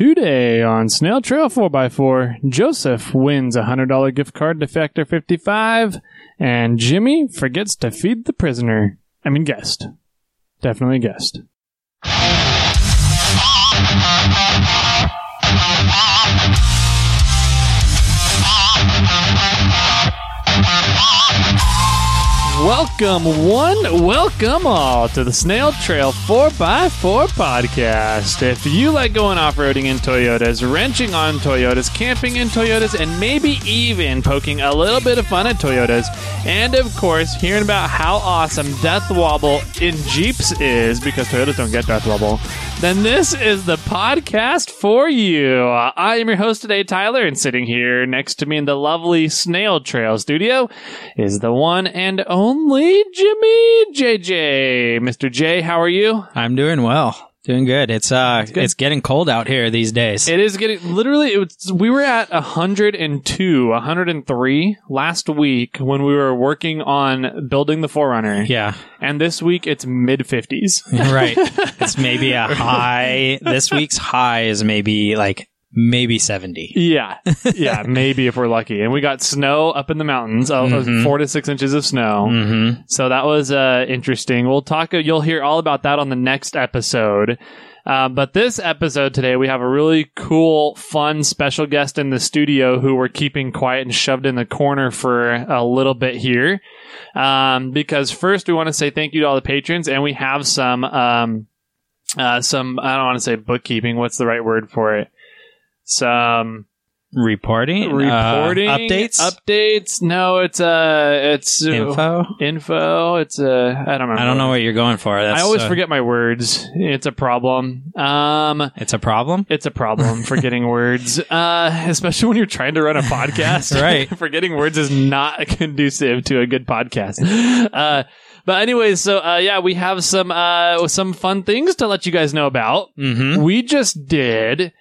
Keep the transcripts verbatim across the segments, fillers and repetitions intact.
Today on Snail Trail four by four, Joseph wins a one hundred dollars gift card to Factor fifty-five, and Jimmy forgets to feed the prisoner. I mean guest. Definitely guest. Welcome one, welcome all to the Snail Trail four by four podcast. If you like going off-roading in Toyotas, wrenching on Toyotas, camping in Toyotas, and maybe even poking a little bit of fun at Toyotas, and of course, hearing about how awesome Death Wobble in Jeeps is, because Toyotas don't get Death Wobble, then this is the podcast for you. I am your host today, Tyler, and sitting here next to me in the lovely Snail Trail studio is the one and only Jimmy J J. Mister J, how are you? I'm doing well. Doing good. It's uh, good. It's getting cold out here these days. It is getting, literally, it was, we were at one hundred two, one hundred three last week when we were working on building the four runner. Yeah. And this week it's mid fifties. Right. It's maybe a high. This week's high is maybe like maybe seventy. Yeah. Yeah. Maybe if we're lucky. And we got snow up in the mountains, uh, mm-hmm. four to six inches of snow. Mm-hmm. So that was uh, interesting. We'll talk, you'll hear all about that on the next episode. Uh, but this episode today, we have a really cool, fun, special guest in the studio who we're keeping quiet and shoved in the corner for a little bit here. Um, because first we want to say thank you to all the patrons, and we have some, um, uh, some, I don't want to say bookkeeping. What's the right word for it? Some reporting, reporting, uh, updates, updates. No, it's uh, it's uh, info, info. It's uh, I don't remember. I don't know what you're going for. That's, I always uh, forget my words. It's a problem. Um, it's a problem. It's a problem forgetting words. Uh, especially when you're trying to run a podcast. Right, forgetting words is not conducive to a good podcast. Uh. But anyways, so uh, yeah, we have some uh, some fun things to let you guys know about. Mm-hmm. We just did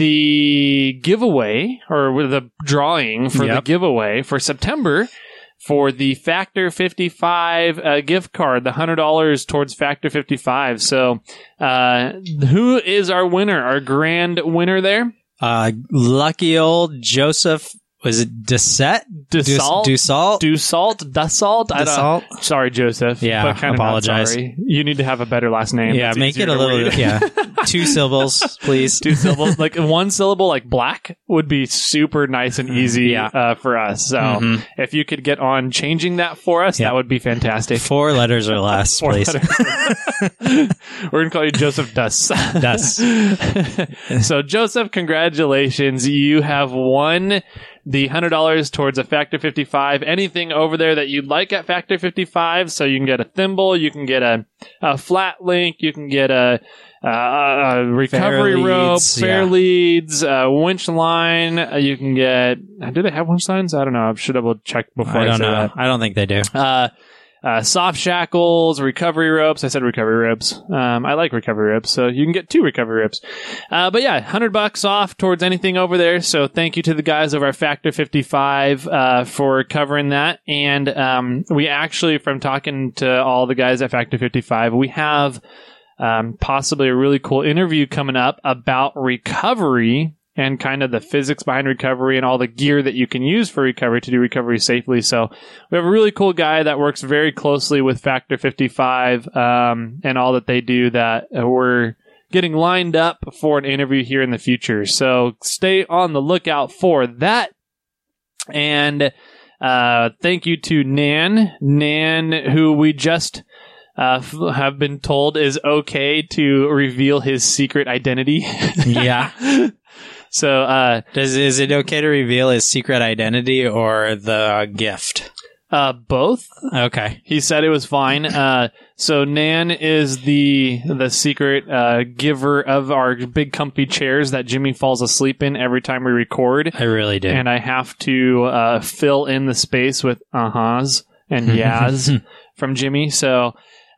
the giveaway, or the drawing for yep. the giveaway for September for the Factor fifty-five uh, gift card, the one hundred dollars towards Factor fifty-five. So uh, who is our winner, our grand winner there? Uh, lucky old Joseph. Was it Dusset? Dussault? Dussault? Dussault? Dussault? I Dussault? don't, sorry, Joseph. Yeah, but kind apologize. Of sorry. You need to have a better last name. Yeah, That's make it a to little, read. yeah. Two syllables, please. Two syllables. Like one syllable, like black, would be super nice and easy yeah. uh, for us. So mm-hmm. if you could get on changing that for us, yeah. that would be fantastic. Four letters or less, Four please. We're going to call you Joseph Duss. Duss. So, Joseph, congratulations. You have won the one hundred dollars towards a Factor fifty-five. Anything over there that you'd like at Factor fifty-five. So you can get a thimble, you can get a, a flat link, you can get a, a, a recovery fair rope, leads, fair yeah. leads, a winch line. Uh, you can get... Do they have winch lines? I don't know. I should double check before I, I don't say know. that. I don't think they do. Uh, Uh, soft shackles, recovery ropes. I said recovery ropes. Um, I like recovery ropes, so you can get two recovery ropes. Uh, but yeah, one hundred bucks off towards anything over there. So thank you to the guys over at Factor fifty-five uh, for covering that. And um, we actually, from talking to all the guys at Factor fifty-five, we have um, possibly a really cool interview coming up about recovery and kind of the physics behind recovery and all the gear that you can use for recovery to do recovery safely. So we have a really cool guy that works very closely with Factor fifty-five um, and all that they do that we're getting lined up for an interview here in the future. So stay on the lookout for that. And uh, thank you to Nan, Nan, who we just uh, have been told is okay to reveal his secret identity. Yeah. So, uh, Does, is it okay to reveal his secret identity or the gift? uh, both. Okay. He said it was fine. Uh, so Nan is the the secret uh, giver of our big comfy chairs that Jimmy falls asleep in every time we record. I really do. And I have to uh, fill in the space with uh-huhs and yas from Jimmy. So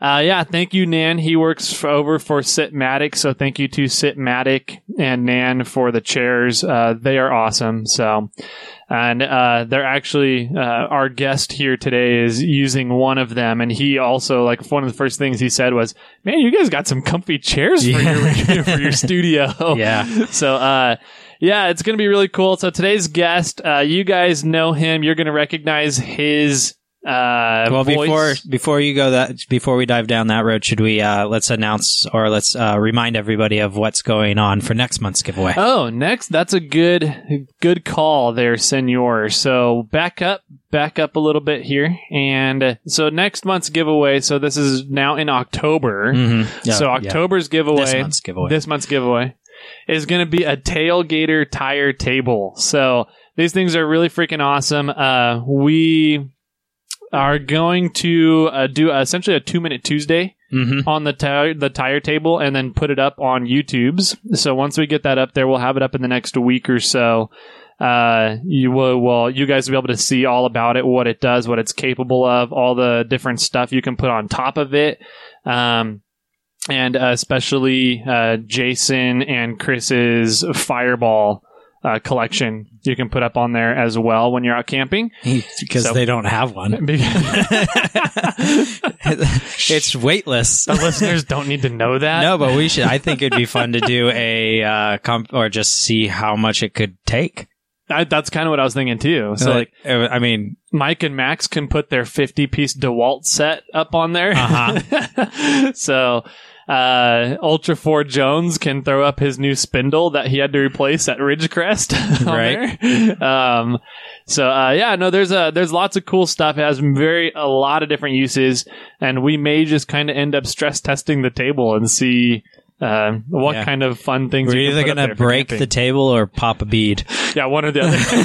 Uh, yeah, thank you, Nan. He works for, over for Sitmatic, so thank you to Sitmatic and Nan for the chairs. Uh, they are awesome. So, and uh, they're actually uh, our guest here today is using one of them, and he also like one of the first things he said was, "Man, you guys got some comfy chairs for Yeah. your for your studio." Yeah. So, uh, yeah, it's gonna be really cool. So today's guest, uh, you guys know him. You're gonna recognize his. Uh, Well, voice. before before you go that before we dive down that road, should we uh, let's announce or let's uh, remind everybody of what's going on for next month's giveaway? Oh, next, that's a good, good call there, senor. So back up, back up a little bit here. And uh, so next month's giveaway, so this is now in October. Mhm. Yeah, so yeah. October's giveaway, This month's giveaway. this month's giveaway is going to be a Tailgater tire table. So these things are really freaking awesome. Uh, we are going to uh, do essentially a two minute Tuesday. Mm-hmm. On the tire the tire table, and then put it up on YouTube's. So once we get that up there, we'll have it up in the next week or so. Uh, you will, well, you guys will be able to see all about it, what it does, what it's capable of, all the different stuff you can put on top of it. Um, and uh, especially uh, Jason and Chris's Fireball uh, collection you can put up on there as well when you're out camping. Because So- they don't have one. It's weightless. The listeners don't need to know that. No, but we should. I think it'd be fun to do a uh, comp or just see how much it could take. I, that's kind of what I was thinking too. So like, uh, I mean, Mike and Max can put their fifty piece DeWalt set up on there. Uh-huh. So, uh, Ultra four Jones can throw up his new spindle that he had to replace at Ridgecrest. on Right. there. Um, so, uh, yeah, no, there's a, there's lots of cool stuff. It has very, a lot of different uses, and we may just kind of end up stress testing the table and see, uh, what Yeah. kind of fun things we're you can either put up going to there for break camping. the table or pop a bead. Yeah, one or the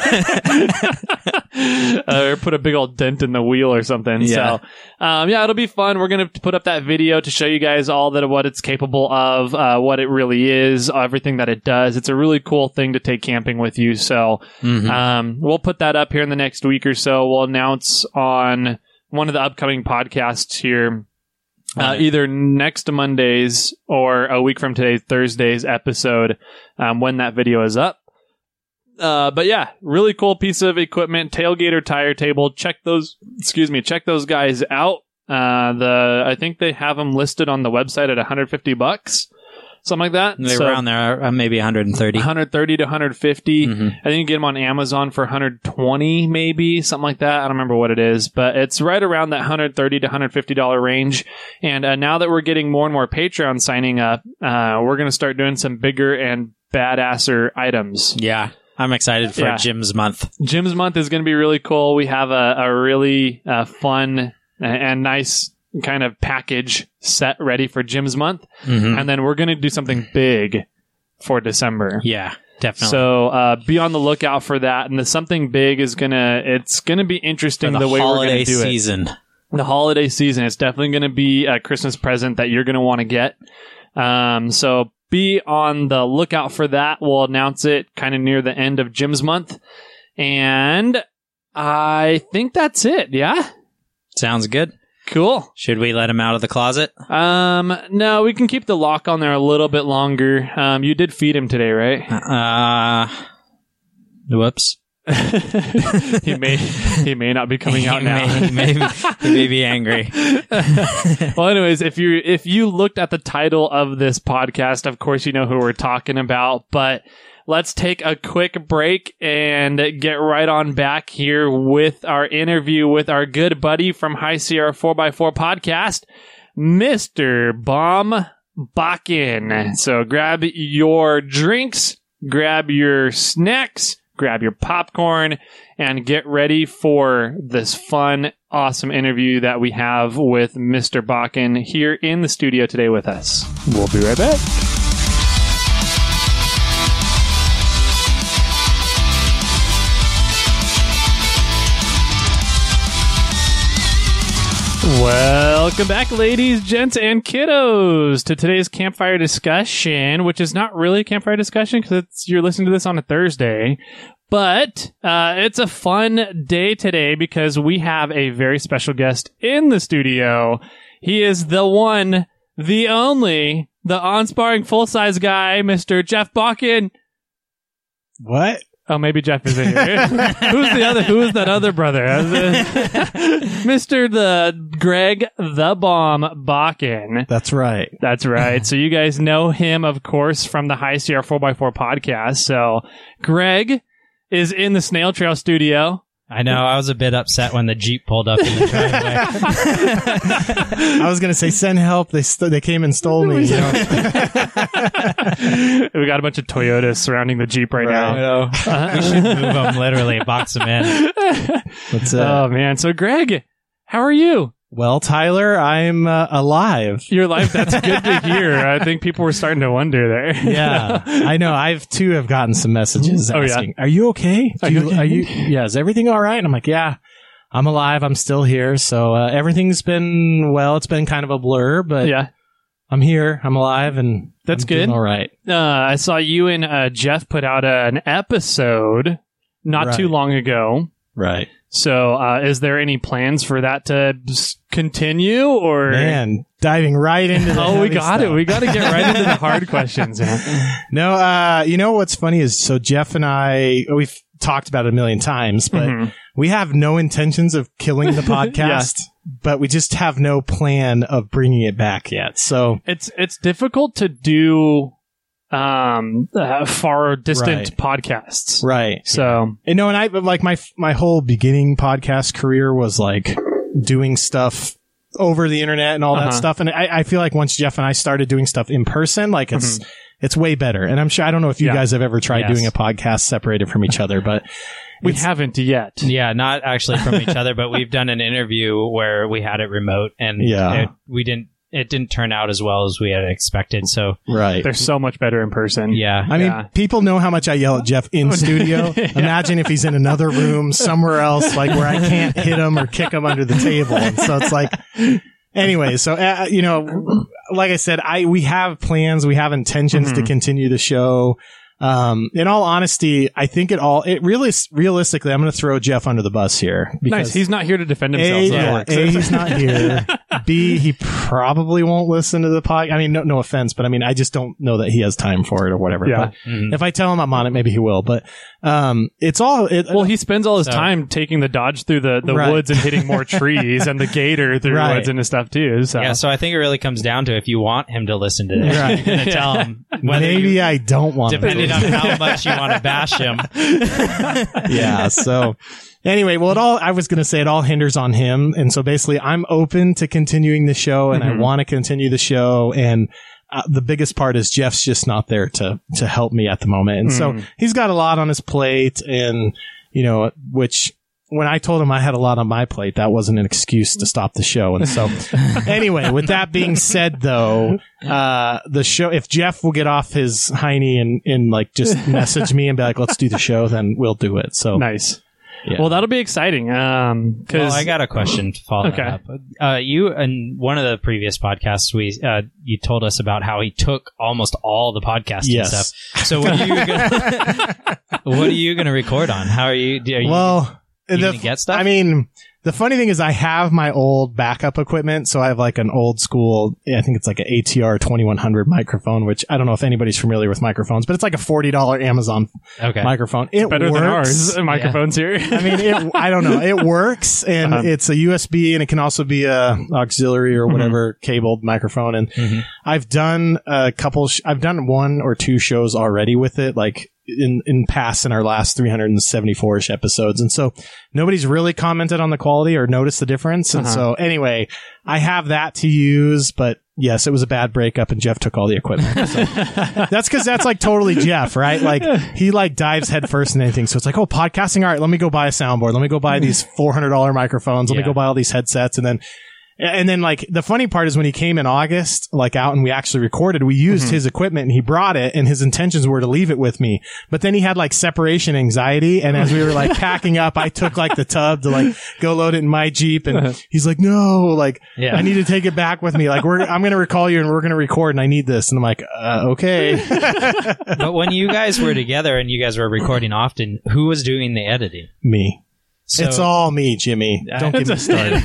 other. uh, or put a big old dent in the wheel or something. Yeah. So, um, yeah, it'll be fun. We're going to put up that video to show you guys all that what it's capable of, uh, what it really is, everything that it does. It's a really cool thing to take camping with you. So, Mhm. um, we'll put that up here in the next week or so. We'll announce on one of the upcoming podcasts here. Uh, Okay. either next Monday's or a week from today, Thursday's episode, um, when that video is up. Uh, but yeah, really cool piece of equipment, Tailgater tire table. Check those, excuse me, check those guys out. Uh, the, I think they have them listed on the website at one hundred fifty bucks, something like that. They're So, around there, uh, maybe one hundred thirty. one hundred thirty to one hundred fifty. Mhm. I think you can get them on Amazon for one hundred twenty, maybe something like that. I don't remember what it is, but it's right around that one hundred thirty to one hundred fifty dollars range. And uh, now that we're getting more and more Patreon signing up, uh, we're going to start doing some bigger and badasser items. Yeah. I'm excited for Yeah. Jim's month. Jim's month is going to be really cool. We have a, a really uh, fun and nice kind of package set ready for Jim's month. Mhm. And then we're going to do something big for December. Yeah, definitely. So uh, be on the lookout for that. And the something big is gonna it's gonna be interesting For the, way we're holiday gonna do season. it. The holiday season. It's definitely gonna be a Christmas present that you're gonna want to get. Um, so be on the lookout for that. We'll announce it kind of near the end of Jim's month. And I think that's it. Yeah. Sounds good. Cool. Should we let him out of the closet? Um, no, we can keep the lock on there a little bit longer. Um, you did feed him today, right? Uh, whoops. he may he may not be coming out He now. may, he may, he may be angry. Well, anyways, if you if you looked at the title of this podcast, of course you know who we're talking about. But let's take a quick break and get right on back here with our interview with our good buddy from High Sierra four by four Podcast, Mister Bomb Bakken. So grab your drinks, grab your snacks, grab your popcorn, and get ready for this fun, awesome interview that we have with Mister Bakken here in the studio today with us. We'll be right back. Welcome back, ladies, gents, and kiddos, to today's campfire discussion, which is not really a campfire discussion because you're listening to this on a Thursday. But uh, it's a fun day today because we have a very special guest in the studio. He is the one, the only, the on-sparring full-size guy, Mister Jeff Bakken. What? Oh, maybe Jeff isn't here. Who's the other? Who is that other brother? Mister the Greg the Bomb Bakken. That's right. That's right. So you guys know him, of course, from the High Sierra four by four podcast. So Greg is in the Snail Trail studio. I know. I was a bit upset when the Jeep pulled up in the driveway. I was going to say, send help. They st- they came and stole me. You know? We got a bunch of Toyotas surrounding the Jeep right, Right. now. We should move them, literally, box them in. What's uh, Oh, man. So, Greg, how are you? Well, Tyler, I'm uh, alive. Your life, that's good to hear. I think people were starting to wonder there. Yeah, I know. I've too have gotten some messages Oh, yeah. asking, "Are you okay? Do Are you okay? Are you? Yeah, is everything all right?" And I'm like, "Yeah, I'm alive. I'm still here. So uh, everything's been well. It's been kind of a blur, but Yeah. I'm here. I'm alive, and That's I'm doing good. all right. Uh, I saw you and uh, Jeff put out a, an episode not Right. too long ago. Right, So, uh, is there any plans for that to s- continue, or? man. Diving right into the Oh, we heavy got it. stuff. We got to get right into the hard questions. Man. No, uh, you know what's funny is so Jeff and I we've talked about it a million times, but Mhm. we have no intentions of killing the podcast, but we just have no plan of bringing it back yet. So It's it's difficult to do um uh, far distant Right. podcasts. right, So and no, and I but like my my whole beginning podcast career was like doing stuff over the internet and all Uh-huh. that stuff, and I, I feel like once Jeff and I started doing stuff in person, like it's it's way better. And I'm sure I don't know if you Yeah. guys have ever tried Yes. doing a podcast separated from each other, but we It's- haven't yet. Yeah, not actually from each other, but we've done an interview where we had it remote, and Yeah. it, we didn't. It didn't turn out as well as we had expected. So right. They're so much better in person. yeah, I mean, Yeah. people know how much I yell at Jeff in studio. Imagine if he's in another room somewhere else, like where I can't hit him or kick him under the table. And so it's like, anyway, so, uh, you know, like I said, I, we have plans. We have intentions to Mhm. continue the show. Um, in all honesty, I think it all, it really, realistically, I'm going to throw Jeff under the bus here. Nice. He's not here to defend himself. A, so it yeah, works. A, he's not here. B, he probably won't listen to the podcast. I mean, no, no offense, but I mean, I just don't know that he has time for it or whatever. Yeah. But Mhm. if I tell him I'm on it, maybe he will. But um, it's all. It, Well, he spends all his So- time taking the Dodge through the, the Right. woods and hitting more trees, and the Gator through Right. woods and stuff too. So yeah. So I think it really comes down to if you want him to listen to this, Right. you're gonna tell him whether maybe you, I don't want him to depending on listen. how much you want to bash him. Yeah. So anyway, well, it all. I was going to say it all hinders on him, and so basically, I'm open to continuing the show, and Mhm. I want to continue the show, and. Uh, the biggest part is Jeff's just not there to to help me at the moment, and so Mm. he's got a lot on his plate, and you know, which when I told him I had a lot on my plate, that wasn't an excuse to stop the show. And so, anyway, with that being said, though, uh, the show, if Jeff will get off his hiney and and like just message me and be like, "Let's do the show," then we'll do it. So, nice. yeah. Well, that'll be exciting. Um, Well, cause I got a question to follow Okay. that up. Uh, you in one of the previous podcasts, we uh, you told us about how he took almost all the podcasting Yes. stuff. So what are you gonna, what are you going to record on? How are you? Are you well, you the- gonna get stuff? I mean, the funny thing is I have my old backup equipment. So I have like an old school, I think it's like an A T R twenty-one hundred microphone, which I don't know if anybody's familiar with microphones, but it's like a forty dollars Amazon okay. microphone. It better works. than ours. Microphones here. I mean, it, I don't know. It works, and Uh-huh. it's a U S B, and it can also be a auxiliary or whatever cabled microphone. And Mhm. I've done a couple. Sh- I've done one or two shows already with it, like in in past in our last three hundred seventy-four ish episodes. And so nobody's really commented on the quality or noticed the difference. And Uh-huh. so anyway, I have that to use, but. Yes, it was a bad breakup, and Jeff took all the equipment. So that's because that's like totally Jeff, right? Like he like dives headfirst in anything. So it's like, oh, podcasting. All right, let me go buy a soundboard. Let me go buy these four hundred dollars microphones. Let me Yeah. go buy all these headsets, and then. And then, like, the funny part is when he came in August, like, out and we actually recorded, we used Mhm. his equipment and he brought it, and his intentions were to leave it with me. But then he had, like, separation anxiety. And as we were, like, packing up, I took, like, the tub to, like, go load it in my Jeep. And he's like, no, like, Yeah. I need to take it back with me. Like, we're, I'm going to recall you and we're going to record and I need this. And I'm like, uh, okay. But when you guys were together and you guys were recording often, who was doing the editing? Me. So, it's all me, Jimmy. Don't get me started.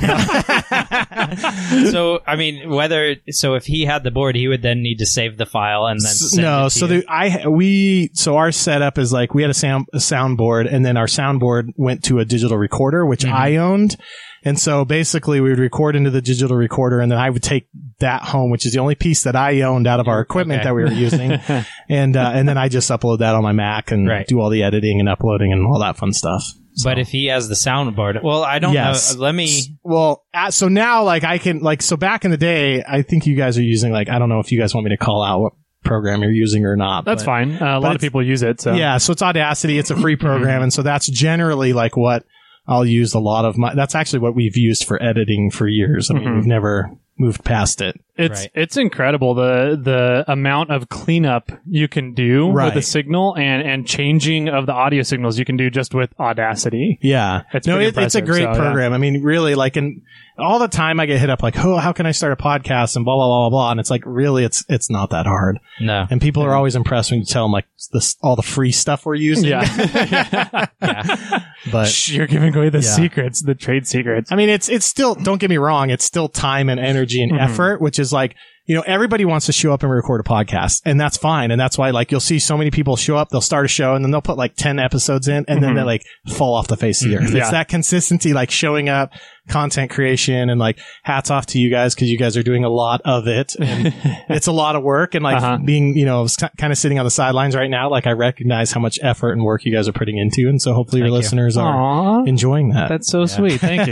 so, I mean, whether so if he had the board, he would then need to save the file and then send no. it to So you. the, I we so our setup is like we had a sound a soundboard, and then our soundboard went to a digital recorder, which Mhm. I owned. And so basically, we would record into the digital recorder, and then I would take that home, which is the only piece that I owned out of our equipment Okay. that we were using, and uh, and then I just upload that on my Mac and Right. do all the editing and uploading and all that fun stuff. So. But if he has the soundboard, well, I don't Yes. know. Let me. Well, uh, so now, like, I can, like, so back in the day, I think you guys are using, like, I don't know if you guys want me to call out what program you're using or not. That's but, fine. Uh, a lot of it's- people use it. So Yeah, so it's Audacity. It's a free program. And so that's generally, like, what I'll use a lot of my, that's actually what we've used for editing for years. I mean, Mhm. we've never moved past it. It's Right. it's incredible the the amount of cleanup you can do Right. with the signal and and changing of the audio signals you can do just with Audacity. Yeah. It's no, pretty it, it's a impressive, great so, yeah. program. I mean, really, like, and all the time I get hit up like, oh, how can I start a podcast and blah, blah, blah, blah, blah. And it's like, really, it's, it's not that hard. No. And people are always impressed when you tell them like this, all the free stuff we're using. Yeah. Yeah. But Shh, you're giving away the Yeah. secrets, the trade secrets. I mean, it's, it's still, don't get me wrong. It's still time and energy and Mhm. effort, which is like, you know, everybody wants to show up and record a podcast, and that's fine. And that's why, like, you'll see so many people show up, they'll start a show, and then they'll put like ten episodes in, and then Mhm. they like fall off the face of the earth. Yeah. It's that consistency, like showing up, content creation, and like hats off to you guys because you guys are doing a lot of it. And it's a lot of work, and like Uh-huh. being, you know, kind of sitting on the sidelines right now, like I recognize how much effort and work you guys are putting into, and so hopefully your Thank you. listeners are Aw, enjoying that. that's so sweet. Thank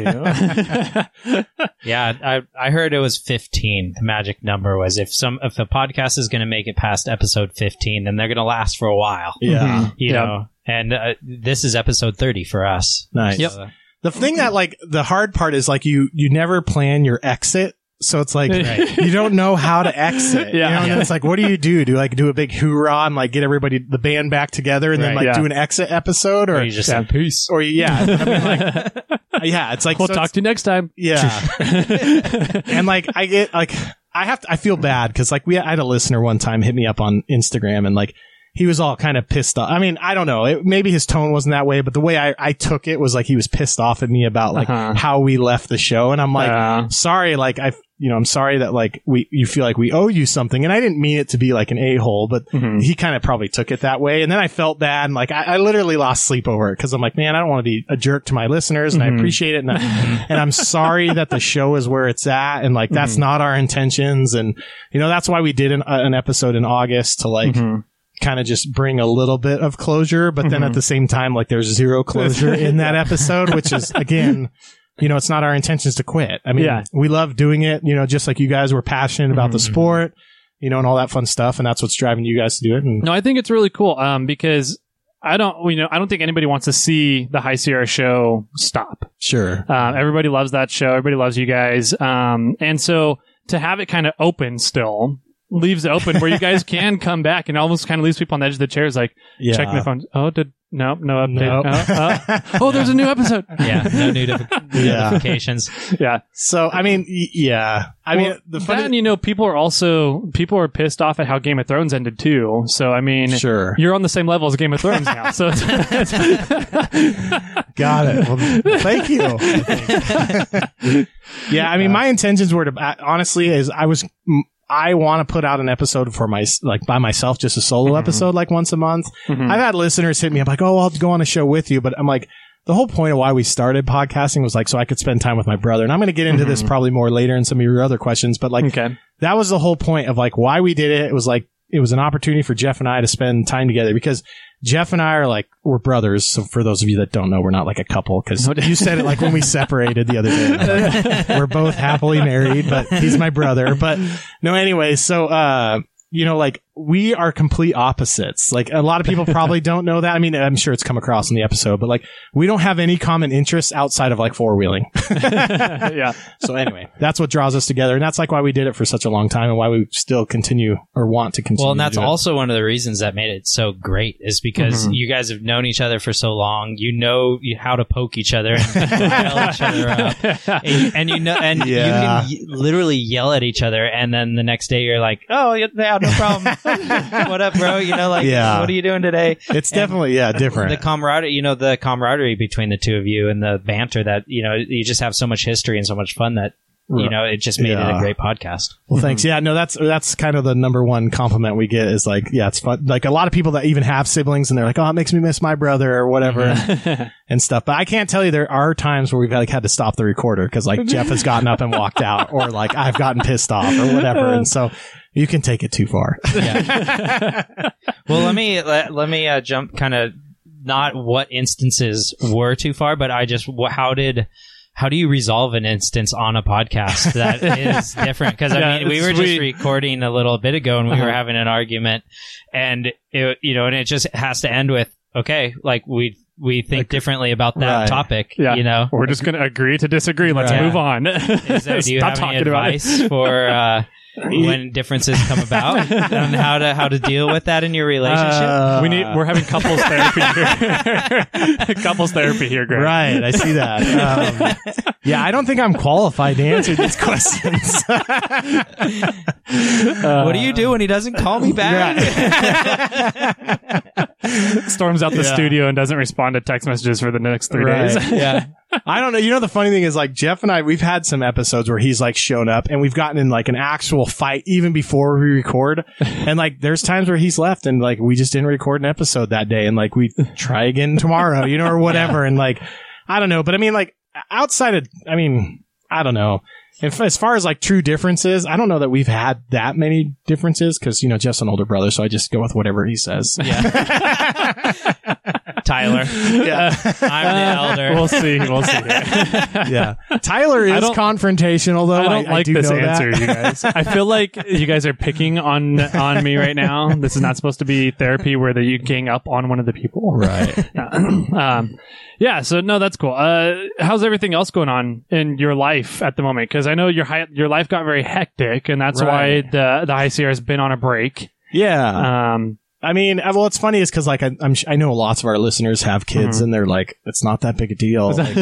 you. Yeah, I I heard it was fifteen. The magic number was if some if a podcast is going to make it past episode fifteen, then they're going to last for a while. yeah, Mhm. You Yeah. know, and uh, this is episode thirty for us. nice. Yep. So, The thing that like the hard part is like you you never plan your exit. So it's like Right. you don't know how to exit. Yeah. You know? And Yeah. it's like, what do you do? Do you like do a big hoorah and like get everybody the band back together and then Right. like Yeah. do an exit episode or or you just Yeah. say peace. or yeah, I mean, like, yeah, it's like We'll so talk it's- to you next time. yeah. And like I get like I have to I feel bad because like we I had a listener one time hit me up on Instagram and like he was all kind of pissed off. I mean, I don't know. It, maybe his tone wasn't that way, but the way I, I took it was like he was pissed off at me about like Uh-huh. how we left the show. And I'm like, Uh, sorry, like I, you know, I'm sorry that like we, you feel like we owe you something. And I didn't mean it to be like an a-hole, but mhm. he kind of probably took it that way. And then I felt bad. And like, I, I literally lost sleep over it because I'm like, man, I don't want to be a jerk to my listeners and I Mhm. appreciate it. And, I, and I'm sorry that the show is where it's at. And like, that's Mhm. not our intentions. And, you know, that's why we did an, an episode in August to like, Mhm. kind of just bring a little bit of closure, but then Mhm. at the same time, like there's zero closure in that episode, which is again, you know, it's not our intentions to quit. I mean, Yeah. we love doing it, you know, just like you guys were passionate about the Mhm. sport, you know, and all that fun stuff. And that's what's driving you guys to do it. And No, I think it's really cool um, because I don't, you know, I don't think anybody wants to see the High Sierra show stop. sure. Um, everybody loves that show. Everybody loves you guys. Um, and so to have it kind of open still leaves it open where you guys can come back and almost kind of leaves people on the edge of the chairs, like Yeah. checking their phones. Oh, did no, no update. Nope. Oh, oh. Oh, there's a new episode. Yeah, no new notifi- Yeah. notifications. Yeah. So, I mean, y- yeah. I Well, mean, the that, funny, and, you know, people are also people are pissed off at how Game of Thrones ended too. So I mean, sure. you're on the same level as Game of Thrones now. So it's, Got it. Well, thank you. Yeah, I mean, my intentions were to uh, honestly is I was mm, I want to put out an episode for my like by myself, just a solo Mhm. episode, like once a month. Mhm. I've had listeners hit me up like, "Oh, I'll go on a show with you," but I'm like, the whole point of why we started podcasting was like so I could spend time with my brother. And I'm going to get into this Mhm. probably more later in some of your other questions, but like okay. that was the whole point of like why we did it. It was like it was an opportunity for Jeff and I to spend time together because Jeff and I are like we're brothers. So for those of you that don't know, we're not like a couple because you said it like when we separated the other day. I'm like, we're both happily married, but he's my brother. But no, anyway, so uh, you know, like we are complete opposites. Like a lot of people probably don't know that. I mean, I'm sure it's come across in the episode, but like we don't have any common interests outside of like four wheeling. Yeah. So anyway, that's what draws us together. And that's like why we did it for such a long time and why we still continue or want to continue. Well, and to that's do it. also one of the reasons that made it so great is because Mhm. you guys have known each other for so long. You know you- how to poke each other and rile each other up. And, and you know, and Yeah. you can y- literally yell at each other, and then the next day you're like, "Oh, yeah, yeah, no problem." what up, bro? You know, like, Yeah. what are you doing today? It's definitely, yeah, different. The camaraderie, you know, the camaraderie between the two of you and the banter that, you know, you just have so much history and so much fun that, you know, it just made Yeah. it a great podcast. Well, thanks. Yeah, no, that's that's kind of the number one compliment we get is like, yeah, it's fun. Like a lot of people that even have siblings and they're like, oh, it makes me miss my brother or whatever and, and stuff. But I can't tell you there are times where we've like had to stop the recorder because like Jeff has gotten up and walked out, or like I've gotten pissed off or whatever, and so you can take it too far. Yeah. Well, let me let, let me uh, jump kind of not what instances were too far, but I just wh- how did. How do you resolve an instance on a podcast that is different? Because I Yeah, mean, we it's were just sweet. recording a little bit ago, and we Uh-huh. were having an argument, and it, you know, and it just has to end with, okay, like we we think differently about that Right. topic. Yeah. You know, We're just going to agree to disagree. Let's Right. move on. Is there, do you Stop have any talking about it. advice for uh, when differences come about and how to how to deal with that in your relationship? Uh, we need. We're having couples therapy here. couples therapy here, Greg. Right, I see that. Um, yeah, I don't think I'm qualified to answer these questions. What do you do when he doesn't call me back? Storms out the Yeah. studio and doesn't respond to text messages for the next three Right. days. Yeah. I don't know. You know, the funny thing is, like, Jeff and I, we've had some episodes where he's like shown up and we've gotten in like an actual fight even before we record. And like, there's times where he's left and like, we just didn't record an episode that day. And like, we try again tomorrow, you know, or whatever. And like, I don't know. But I mean, like, outside of, I mean, I don't know. If, as far as like true differences, I don't know that we've had that many differences because, you know, Jeff's an older brother. So I just go with whatever he says. Yeah. Tyler. Yeah. I'm the elder. We'll see. We'll see. Yeah. Tyler I is don't- confrontational, though. I don't I, like do this know answer, that. you guys. I feel like you guys are picking on on me right now. This is not supposed to be therapy where the, you gang up on one of the people. Right. um, yeah. So no, that's cool. Uh, how's everything else going on in your life at the moment? Because I know your hi- your life got very hectic, and that's Right. why the the High Sierra has been on a break. Yeah. Um, I mean, uh, well, what's funny is because like I, I'm, sh- I know lots of our listeners have kids, Mhm. and they're like, it's not that big a deal. Like-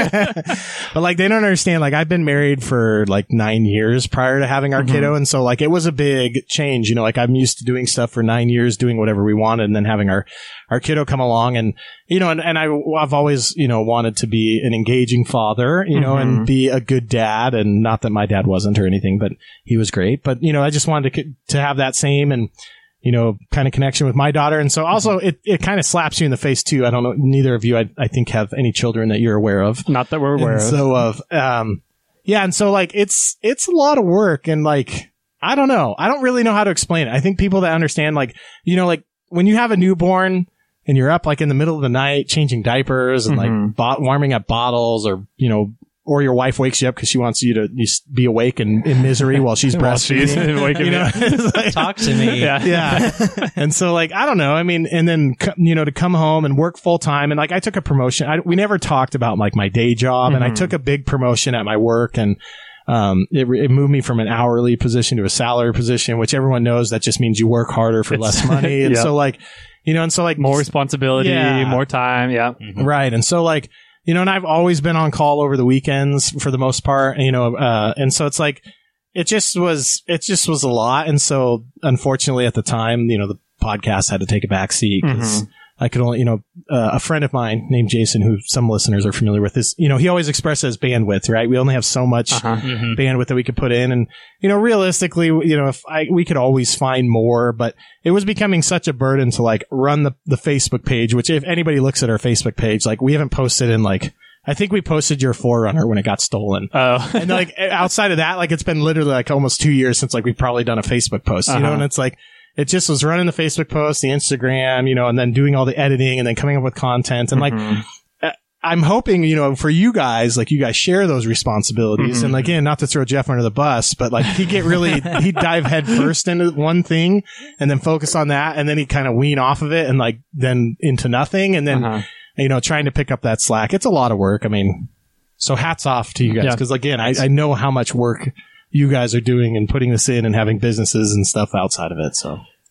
but like, they don't understand. Like, I've been married for like nine years prior to having our Mhm. kiddo, and so like it was a big change. You know, like I'm used to doing stuff for nine years, doing whatever we wanted, and then having our our kiddo come along, and you know, and, and I I've always you know wanted to be an engaging father, you know, Mhm. and be a good dad, and not that my dad wasn't or anything, but he was great. But you know, I just wanted to to have that same and. you know, kind of connection with my daughter. And so also it, it kind of slaps you in the face too. I don't know. Neither of you, I, I think, have any children that you're aware of. not that we're aware And of. so of, um, yeah. And so like, it's, it's a lot of work and like, I don't know. I don't really know how to explain it. I think people that understand, like, you know, like when you have a newborn and you're up like in the middle of the night changing diapers and Mhm. like bo- warming up bottles or, you know, or your wife wakes you up because she wants you to you s- be awake and in misery while she's While she's breastfeeding. waking you know, up. It's like- Talk to me. Yeah. yeah. And so like, I don't know. I mean, and then, co- you know, to come home and work full time. And like, I took a promotion. I, we never talked about like my day job and I Mhm. took a big promotion at my work and, um, it, re- it moved me from an hourly position to a salary position, which everyone knows that just means you work harder for It's- less money. And yeah. so like, you know, and so like More responsibility, Yeah. more time. Yeah. right. And so like, you know, and I've always been on call over the weekends for the most part, you know, uh, and so it's like, it just was, it just was a lot. And so unfortunately at the time, you know, the podcast had to take a back seat because I could only, you know, uh, a friend of mine named Jason, who some listeners are familiar with, is, you know, he always expresses bandwidth, right? We only have so much Uh-huh. Mhm. bandwidth that we could put in. And, you know, realistically, you know, if I, we could always find more, but it was becoming such a burden to like run the, the Facebook page, which if anybody looks at our Facebook page, like we haven't posted in like, I think we posted your Forerunner when it got stolen. Oh. And like outside of that, like it's been literally like almost two years since like we've probably done a Facebook post, you know, Uh-huh. and it's like, it just was running the Facebook post, the Instagram, you know, and then doing all the editing and then coming up with content. And like, Mhm. I'm hoping, you know, for you guys, like you guys share those responsibilities. Mhm. And again, not to throw Jeff under the bus, but like he get really, he'd dive head first into one thing and then focus on that. And then he'd kind of wean off of it and like then into nothing. And then, Uh-huh. you know, trying to pick up that slack. It's a lot of work. I mean, so hats off to you guys. Yeah. Cause again, I, I know how much work you guys are doing and putting this in and having businesses and stuff outside of it. So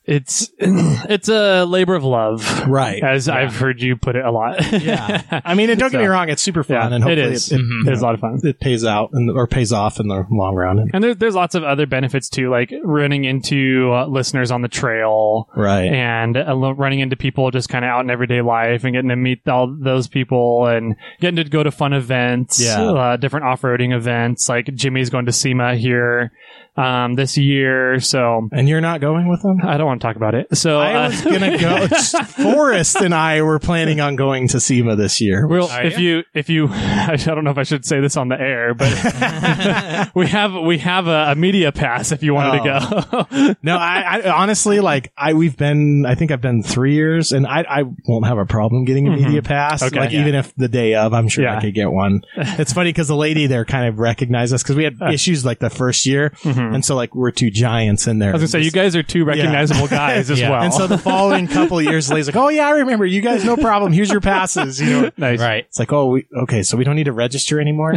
it's it's a labor of love, Right. as Yeah. I've heard you put it a lot. Yeah. I mean, and don't get me So, wrong, it's super fun, yeah, and hopefully it is. it, Mhm. you It is a know, lot of fun. it pays out and, or pays off in the long run. And there, there's lots of other benefits too, like running into uh, listeners on the trail, Right. and uh, lo- running into people just kind of out in everyday life, and getting to meet all those people, and getting to go to fun events, Yeah. uh, different off-roading events. Like Jimmy's going to SEMA here um, this year, so And you're not going with them? I don't want to talk about it. So I uh, was gonna go. Forrest and I were planning on going to SEMA this year. Well, Are if you if you, I don't know if I should say this on the air, but we have we have a, a media pass if you wanted to go. No, I, I honestly like I we've been. I think I've been three years, and I I won't have a problem getting a Mhm. media pass. Okay. like Yeah. even if the day of, I'm sure Yeah. I could get one. It's funny because the lady there kind of recognized us because we had issues like the first year, Mhm. and so like we're two giants in there. I was gonna say you guys are two recognizable guys as Yeah. well. And so the following couple of years, Lay's like, "Oh yeah, I remember you guys. No problem. Here's your passes." You know, nice. Right. it's like, "Oh, we, okay, so we don't need to register anymore."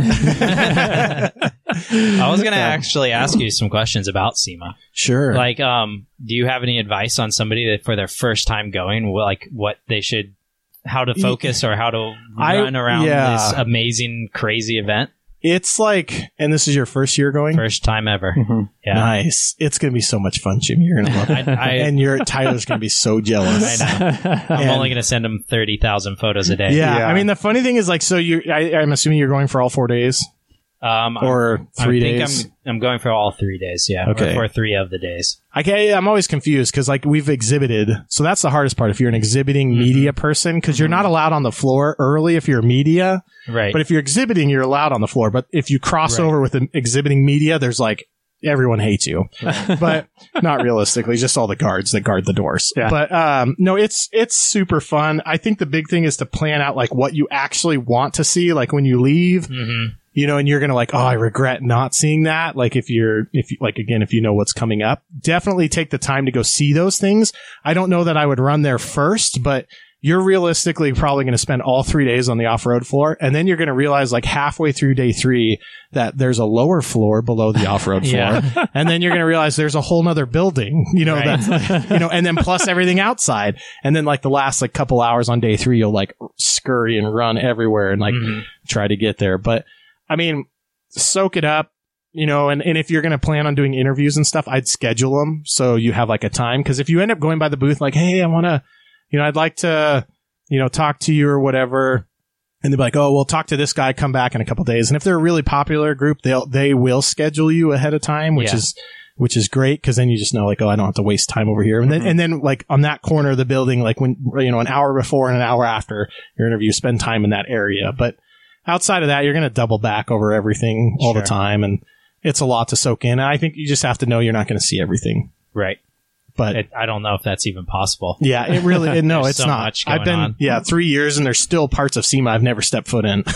I was going to actually ask you some questions about SEMA. Sure. Like, um, do you have any advice on somebody that for their first time going, wh- like what they should, how to focus or how to I- run around yeah. this amazing, crazy event? It's like, and this is your first year going. First time ever. Mhm. Yeah. Nice. It's gonna be so much fun, Jimmy. You're gonna love it. I, I, and your Tyler's gonna be so jealous. I know. I'm And- only going to send them thirty thousand photos a day. Yeah, Yeah. I mean, the funny thing is, like, so you, I, I'm assuming you're going for all four days Um, or three I think days. I'm, I'm going for all three days. Yeah. Okay. Or for three of the days. I can, I'm always confused because, like, we've exhibited. So that's the hardest part if you're an exhibiting Mhm. media person because you're not allowed on the floor early if you're media. Right. But if you're exhibiting, you're allowed on the floor. But if you cross Right. over with an exhibiting media, there's like everyone hates you. But not realistically, just all the guards that guard the doors. Yeah. But um, no, it's it's super fun. I think the big thing is to plan out like what you actually want to see. Like when you leave, hmm you know, and you're gonna like, oh, I regret not seeing that. Like if you're if you, like again, if you know what's coming up, definitely take the time to go see those things. I don't know that I would run there first, but you're realistically probably going to spend all three days on the off-road floor. And then you're going to realize like halfway through day three that there's a lower floor below the off-road floor. Yeah. And then you're going to realize there's a whole nother building, you know, Right. that's, you know, and then plus everything outside. And then like the last like couple hours on day three, you'll like scurry and run everywhere and like Mhm. try to get there. But I mean, soak it up. You know, and, and if you're going to plan on doing interviews and stuff, I'd schedule them so you have like a time. Cause if you end up going by the booth, like, hey, I want to, you know, I'd like to, you know, talk to you or whatever. And they'll be like, oh, we'll talk to this guy, come back in a couple days. And if they're a really popular group, they'll, they will schedule you ahead of time, which Yeah. is, which is great. Cause then you just know like, oh, I don't have to waste time over here. And then, and then like on that corner of the building, like when, you know, an hour before and an hour after your interview, spend time in that area. But outside of that, you're going to double back over everything all the Sure. time. And it's a lot to soak in. And I think you just have to know you're not going to see everything. Right. But It, I don't know if that's even possible. yeah, it really, it, no, There's it's so not. much I've going been, on. yeah, three years and there's still parts of SEMA I've never stepped foot in.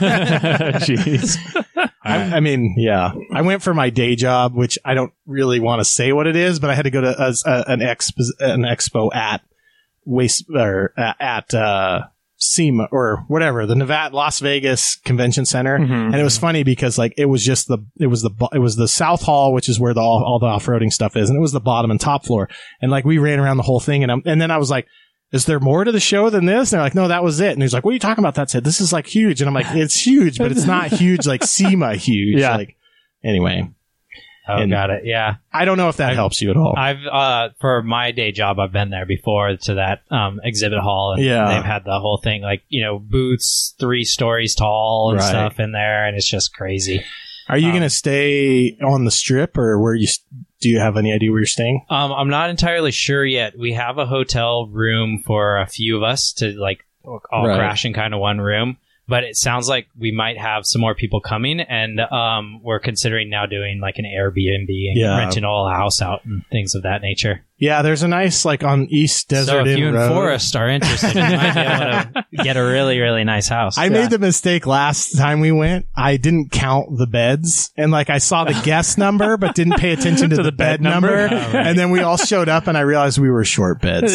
Jeez. I, I mean, yeah, I went for my day job, which I don't really want to say what it is, but I had to go to a, a, an expo, an expo at waste or uh, at, uh, SEMA or whatever, the Nevada, Las Vegas Convention Center. Mhm. And it was funny because like it was just the, it was the, bo- it was the South Hall, which is where the, all, all the off-roading stuff is. And it was the bottom and top floor. And like we ran around the whole thing and I'm, and then I was like, is there more to the show than this? And they're like, no, that was it. And he's like, what are you talking about? That's it. This is like huge. And I'm like, it's huge, but it's not huge like SEMA huge. Yeah. Like, anyway, Oh, And- got it. Yeah. I don't know if that I- helps you at all. I've, uh, for my day job, I've been there before to that, um, exhibit hall. And Yeah. they've had the whole thing, like, you know, booths three stories tall and Right. stuff in there. And it's just crazy. Are you um, going to stay on the strip or where you, s- do you have any idea where you're staying? Um, I'm not entirely sure yet. We have a hotel room for a few of us to like all Right. crash in kind of one room. But it sounds like we might have some more people coming, and um, we're considering now doing like an Airbnb and Yeah. renting all a house out and things of that nature. Yeah, there's a nice, like on East Desert so if Inn you and Road. Forrest are interested, you might be able to get a really, really nice house. I made the mistake last time we went. I didn't count the beds, and like I saw the guest number, but didn't pay attention to, To the, the bed bed number. number? Oh, right. And then we all showed up, and I realized we were short beds.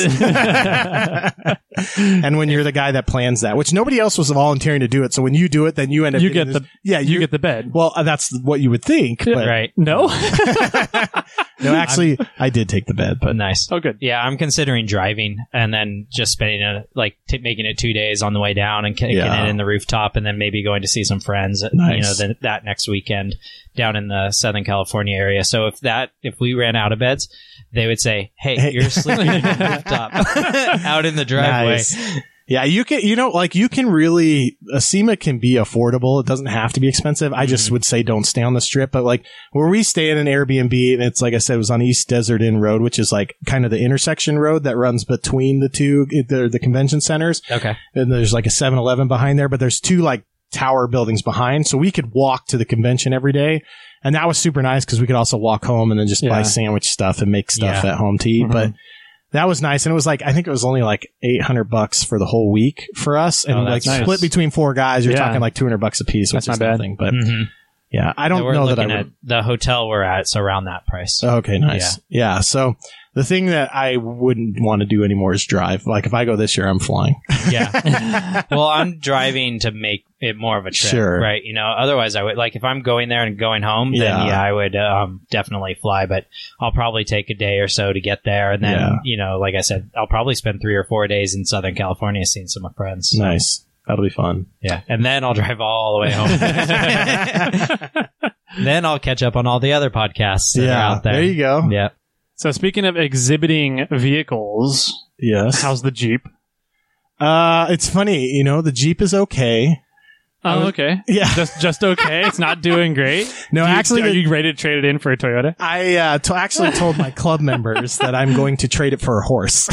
And when you're the guy that plans that, which nobody else was volunteering to do it, so when you do it, then you end up You getting get this- the yeah you you get the bed. well uh, that's what you would think, but right. No. No, actually, I did take the bed, but Nice. Oh, good. Yeah, I'm considering driving and then just spending it, like t- making it two days on the way down and kicking Yeah. it in the rooftop, and then maybe going to see some friends. At, Nice. You know, the, that next weekend down in the Southern California area. So if that if we ran out of beds, they would say, "Hey, Hey. you're sleeping in the rooftop out in the driveway." Nice. Yeah, you can, you know, like you can really, a SEMA can be affordable. It doesn't have to be expensive. I just would say don't stay on the strip. But like where we stay in an Airbnb, and it's like I said, it was on East Desert Inn Road, which is like kind of the intersection road that runs between the two, the, the convention centers. Okay. And there's like a seven eleven behind there, but there's two like tower buildings behind. So we could walk to the convention every day. And that was super nice because we could also walk home and then just Yeah. buy sandwich stuff and make stuff Yeah. at home to eat. Mhm. But that was nice. And it was like, I think it was only like eight hundred bucks for the whole week for us. And Oh, like that's nice. split between four guys, you're Yeah. talking like two hundred bucks a piece, which That's is not bad. nothing. But hmm yeah, I don't we're know that I looking would. at the hotel we're at. It's around that price. Okay, nice. Yeah. So the thing that I wouldn't want to do anymore is drive. Like if I go this year, I'm flying. Yeah. Well, I'm driving to make it more of a trip, Sure. right? You know, otherwise I would, like, if I'm going there and going home, then Yeah. yeah, I would um, definitely fly, but I'll probably take a day or so to get there. And then, Yeah. you know, like I said, I'll probably spend three or four days in Southern California seeing some of my friends. Nice. That'll be fun. Yeah. And then I'll drive all the way home. Then I'll catch up on all the other podcasts that are Yeah. out there. There you go. Yeah. So speaking of exhibiting vehicles, Yes. how's the Jeep? Uh, it's funny, you know, the Jeep is okay. Oh, okay. Yeah. Just just okay. It's not doing great. No, Do you- actually, are the- you ready to trade it in for a Toyota? I uh, to actually told my club members that I'm going to trade it for a horse.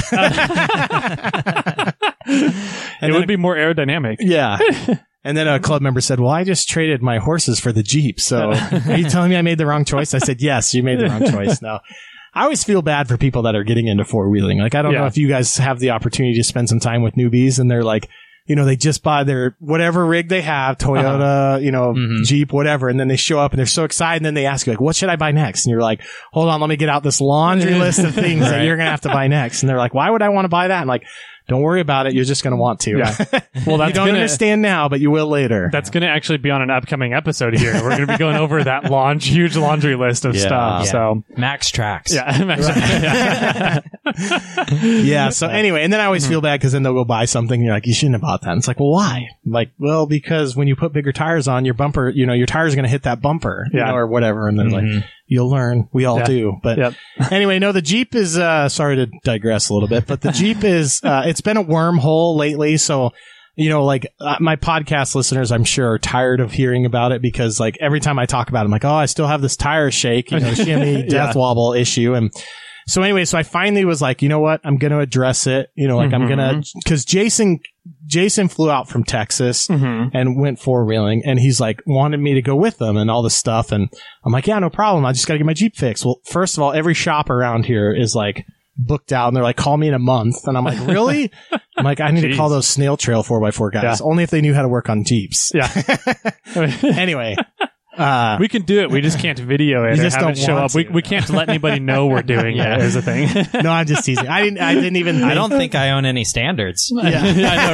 It would be more aerodynamic. Yeah. And then a club member said, well, I just traded my horses for the Jeep. So are you telling me I made the wrong choice? I said, yes, you made the wrong choice. No. I always feel bad for people that are getting into four wheeling. Like, I don't Yeah. know if you guys have the opportunity to spend some time with newbies and they're like, you know, they just buy their whatever rig they have, Toyota, you know, Mhm. Jeep, whatever. And then they show up and they're so excited. And then they ask you, like, what should I buy next? And you're like, hold on, let me get out this laundry list of things that Right. you're going to have to buy next. And they're like, why would I want to buy that? I'm like, don't worry about it. You're just going to want to. Yeah. Well, that's you don't gonna, understand now, but you will later. That's going to actually be on an upcoming episode here. We're going to be going over that launch, huge laundry list of Yeah. stuff. Yeah. So, Max Tracks. yeah. yeah. So anyway, and then I always Mm-hmm. feel bad because then they'll go buy something. And you're like, you shouldn't have bought that. And it's like, well, why? I'm like, well, because when you put bigger tires on your bumper, you know, your tires are going to hit that bumper, you Yeah. know, or whatever. And then Mhm. like, you'll learn. We all Yeah. do. But Yep. anyway, no, the Jeep is, uh, sorry to digress a little bit, but the Jeep is, uh, it's been a wormhole lately. So, you know, like uh, my podcast listeners, I'm sure are tired of hearing about it because like every time I talk about it, I'm like, oh, I still have this tire shake, you know, shimmy, death Yeah. wobble issue. And so anyway, so I finally was like, you know what? I'm going to address it. You know, like I'm going to, cause Jason, Jason flew out from Texas Mhm. and went four wheeling and he's like wanted me to go with them and all this stuff. And I'm like, yeah, no problem. I just got to get my Jeep fixed. Well, first of all, every shop around here is like booked out and they're like, call me in a month. And I'm like, really? I'm like, I need to Jeez. call those snail trail four by four guys. Yeah. Only if they knew how to work on Jeeps. Yeah. Anyway, uh, We can do it. We just can't video it You or just have it don't show want up. We, to. we can't let anybody know we're doing Yeah. it is the thing. no, I'm just teasing. I didn't, I didn't even, I don't think I own any standards. Yeah.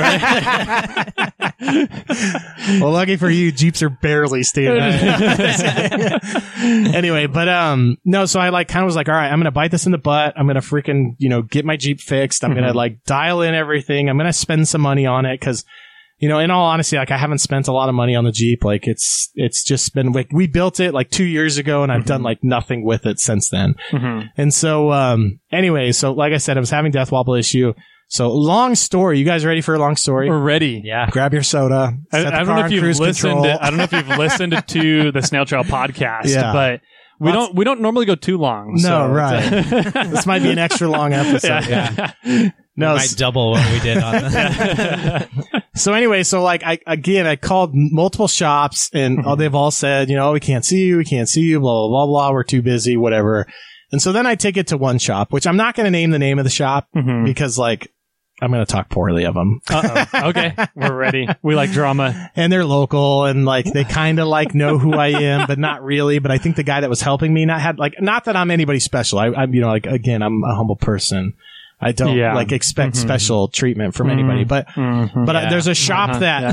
I know, right? Well, lucky for you, Jeeps are barely standard. Anyway, but um, no. So I like kind of was like, all right, I'm gonna bite this in the butt. I'm gonna freaking you know get my Jeep fixed. I'm gonna Mhm. like dial in everything. I'm gonna spend some money on it because. You know, in all honesty, like I haven't spent a lot of money on the Jeep. Like it's, it's just been like, we built it like two years ago and I've done like nothing with it since then. Mhm. And so, um, anyway, so like I said, I was having death wobble issue. So long story. You guys ready for a long story? We're ready. Yeah. Grab your soda. I, set the I don't car know on if you've cruise listened. control. To, I don't know if you've listened to the Snail Trail podcast, Yeah. but we Lots- don't we don't normally go too long. No, so- right. This might be an extra long episode. Yeah. No, Might double what we did on the. so anyway, so like I again I called multiple shops and oh, they've all said, you know, we can't see you, we can't see you, blah blah blah blah, we're too busy, whatever. And so then I take it to one shop, which I'm not going to name the name of the shop Mhm. because like I'm going to talk poorly of them. Uh-oh. Okay, we're ready. We like drama. And they're local and like they kind of like know who I am, but not really. But I think the guy that was helping me not had like not that I'm anybody special. I, I'm you know like again I'm a humble person. I don't Yeah. like expect Mhm. special treatment from anybody, but Mhm. but uh, Yeah. there's a shop Uh-huh. that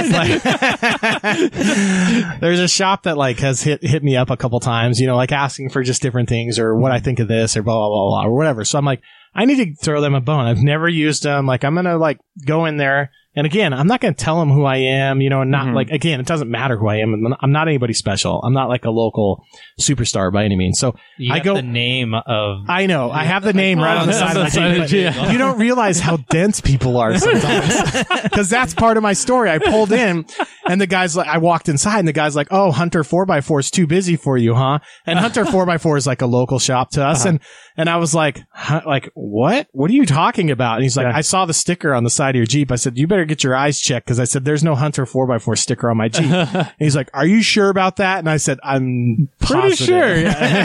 has like there's a shop that like has hit hit me up a couple times, you know, like asking for just different things or what I think of this or blah blah blah, blah or whatever. So I'm like, I need to throw them a bone. I've never used them. Like I'm gonna like go in there. And again, I'm not going to tell them who I am, you know, and not Mhm. like, again, it doesn't matter who I am. I'm- I'm not anybody special. I'm not like a local superstar by any means. So You I got go- the name of. I know I have the name right on the side of my side of Jeep, the but you don't realize how dense people are sometimes. Cause that's part of my story. I pulled in and the guy's like, I walked inside and the guy's like, oh, Hunter four by four is too busy for you, huh? And Hunter four by four is like a local shop to us. Uh-huh. And, and I was like, huh, like, what? What are you talking about? And he's like, Yeah. I saw the sticker on the side of your Jeep. I said, you better get your eyes checked. Cause I said, there's no Hunter four by four sticker on my Jeep. And he's like, are you sure about that? And I said, I'm Pretty positive. sure.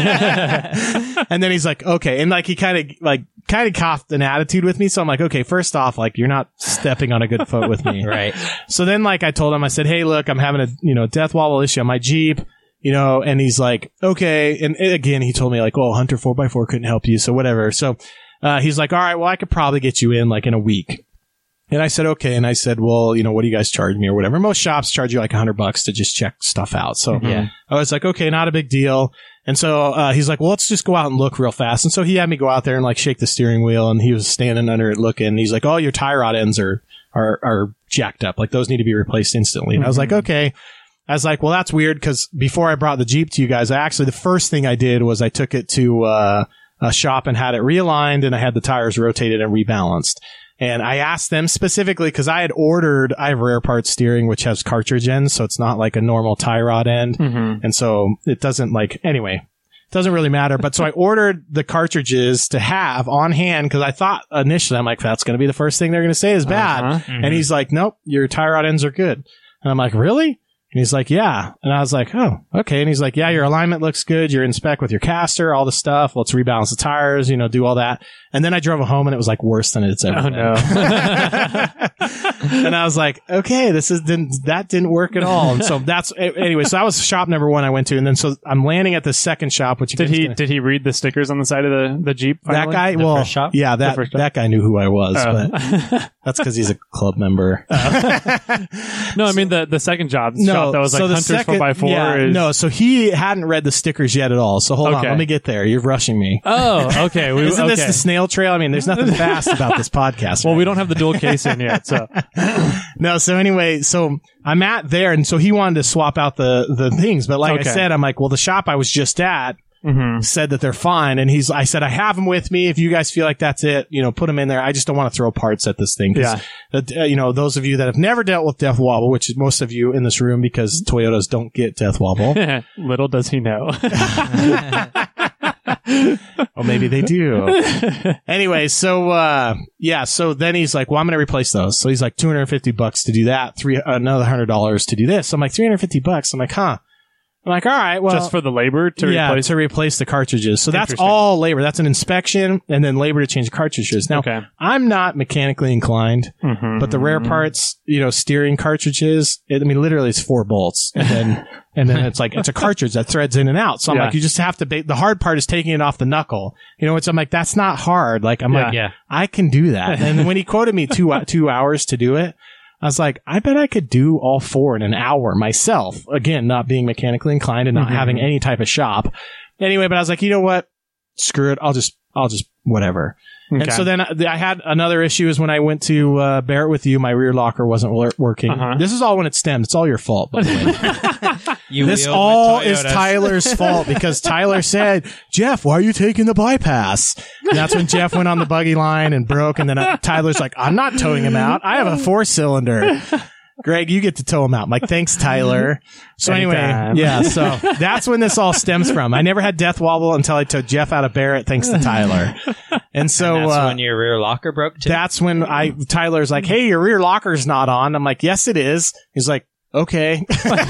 Yeah. And then he's like, okay. And like, he kind of like, kind of coughed an attitude with me. So I'm like, okay, first off, like, you're not stepping on a good foot with me. Right. So then like, I told him, I said, hey, look, I'm having a, you know, death wobble issue on my Jeep, you know, and he's like, okay. And again, he told me like, oh, Hunter four by four couldn't help you. So whatever. So, uh, he's like, all right, well, I could probably get you in like in a week. And I said, okay. And I said, well, you know, what do you guys charge me or whatever? Most shops charge you like a hundred bucks to just check stuff out. So Yeah. I was like, okay, not a big deal. And so, uh, he's like, well, let's just go out and look real fast. And so he had me go out there and like shake the steering wheel and he was standing under it looking. And he's like, oh, your tie rod ends are, are, are jacked up. Like those need to be replaced instantly. And I was like, okay. I was like, well, that's weird because before I brought the Jeep to you guys, I actually, the first thing I did was I took it to, uh, a shop and had it realigned and I had the tires rotated and rebalanced. And I asked them specifically because I had ordered, I have Rare Parts steering, which has cartridge ends. So it's not like a normal tie rod end. Mhm. And so it doesn't like, anyway, it doesn't really matter. But so I ordered the cartridges to have on hand because I thought initially, I'm like, that's going to be the first thing they're going to say is bad. Uh-huh. And he's like, nope, your tie rod ends are good. And I'm like, really? And he's like, yeah. And I was like, oh, okay. And he's like, yeah, your alignment looks good. You're in spec with your caster, all the stuff. Let's rebalance the tires, you know, do all that. And then I drove it home and it was like worse than it's ever Oh been. no. And I was like, okay, this is, didn't, that didn't work at all. And so that's, anyway, so that was shop number one I went to. And then so I'm landing at the second shop, which you Did guys he gonna- did he read the stickers on the side of the, the Jeep? that finally? guy, The well, first shop? yeah, that, first shop? that guy knew who I was, Oh. but that's because he's a club member. No, I mean the, the second job shop that was like so the Hunter's second- four by four yeah, is no, so he hadn't read the stickers yet at all. So hold on, Okay. let me get there. You're rushing me. Oh, okay. We, Isn't okay. this the snail trail? I mean, there's nothing fast about this podcast. Well, right? we don't have the dual case in yet, so No, so anyway, so I'm at there, and so he wanted to swap out the the things, but like Okay. I said, I'm like, well, the shop I was just at Mhm. said that they're fine, and he's, I said, I have them with me. If you guys feel like that's it, you know, put them in there. I just don't want to throw parts at this thing. 'Cause, uh, you know, those of you that have never dealt with death wobble, which is most of you in this room, because Toyotas don't get death wobble. little does he know. Or maybe they do. Anyway, so uh yeah, so then he's like, well, I'm gonna replace those. So he's like two hundred fifty bucks to do that, three another one hundred dollars to do this. I'm like, three hundred fifty bucks. I'm like, huh. I'm like, all right, well, Just for the labor to yeah, replace. to replace the cartridges. So that's Interesting. all labor. That's an inspection and then labor to change the cartridges. Now, Okay. I'm not mechanically inclined, Mhm. but the Rare Parts, you know, steering cartridges, it, I mean, literally it's four bolts. And then, and then it's like, it's a cartridge that threads in and out. So I'm Yeah. like, you just have to, ba- the hard part is taking it off the knuckle. You know, it's, I'm like, that's not hard. Like, I'm Yeah. like, Yeah. I can do that. And when he quoted me two, uh, two hours to do it, I was like, I bet I could do all four in an hour myself. Again, not being mechanically inclined and not Mhm. having any type of shop. Anyway, but I was like, you know what? Screw it. I'll just, I'll just, whatever. Okay. And so then I, I had another issue is when I went to uh, Barrett with you, my rear locker wasn't wor- working. Uh-huh. This is all when it stems. It's all your fault, by the way. You This wheeled all with is Toyotas. Tyler's fault because Tyler said, Jeff, why are you taking the bypass? And that's when Jeff went on the buggy line and broke. And then uh, Tyler's like, I'm not towing him out. I have a four cylinder. Greg, you get to tow him out. I'm like, thanks, Tyler. So Anytime. anyway, yeah, so that's when this all stems from. I never had death wobble until I towed Jeff out of Barrett thanks to Tyler. And so And that's uh, when your rear locker broke too. that's when I Tyler's like, hey, your rear locker's not on. I'm like, yes, it is. He's like, okay.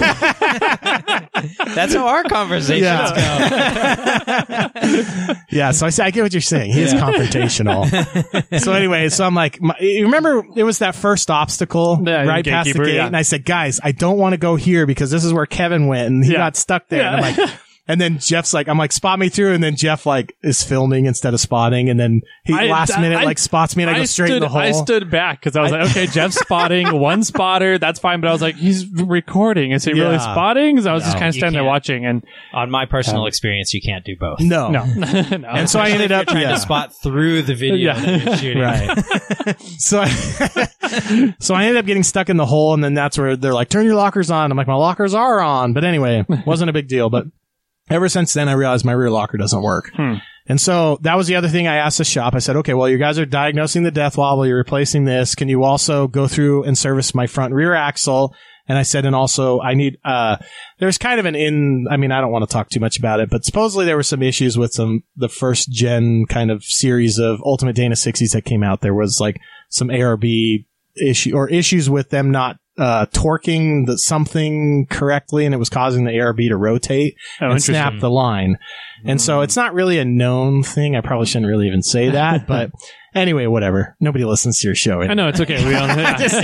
That's how our conversations Yeah. go. Yeah, so I say I get what you're saying. He is Yeah. confrontational. So anyway, so I'm like, my, you remember it was that first obstacle Yeah, right past the gatekeeper, gate, yeah. and I said, guys, I don't want to go here because this is where Kevin went, and he Yeah. got stuck there. And I'm like, And then Jeff's like, I'm like, spot me through. And then Jeff like is filming instead of spotting. And then he I- last I- minute I- like spots me and I, go straight stood, in the hole. I stood back because I was like, okay, Jeff's spotting one spotter. That's fine. But I was like, he's recording. Is he really Yeah. spotting? So I was just No, kind of you standing there can't. watching. And On my personal experience, you can't do both. no. no. no. And so I ended up trying yeah. to spot through the video Yeah. that you're shooting. Right. so I, so I ended up getting stuck in the hole, and then that's where they're like, turn your lockers on. I'm like, my lockers are on. But anyway, wasn't a big deal. But ever since then, I realized my rear locker doesn't work. Hmm. And so that was the other thing I asked the shop. I said, okay, well, you guys are diagnosing the death wobble. You're replacing this. Can you also go through and service my front rear axle? And I said, and also I need, uh, there's kind of an in, I mean, I don't want to talk too much about it, but supposedly there were some issues with some, the first gen kind of series of Ultimate Dana sixties that came out. There was like some A R B issue or issues with them not, uh, torquing the something correctly, and it was causing the A R B to rotate Oh, and interesting. snap the line. And so it's not really a known thing. I probably shouldn't really even say that, but anyway, whatever. Nobody listens to your show. I know it's okay. We don't.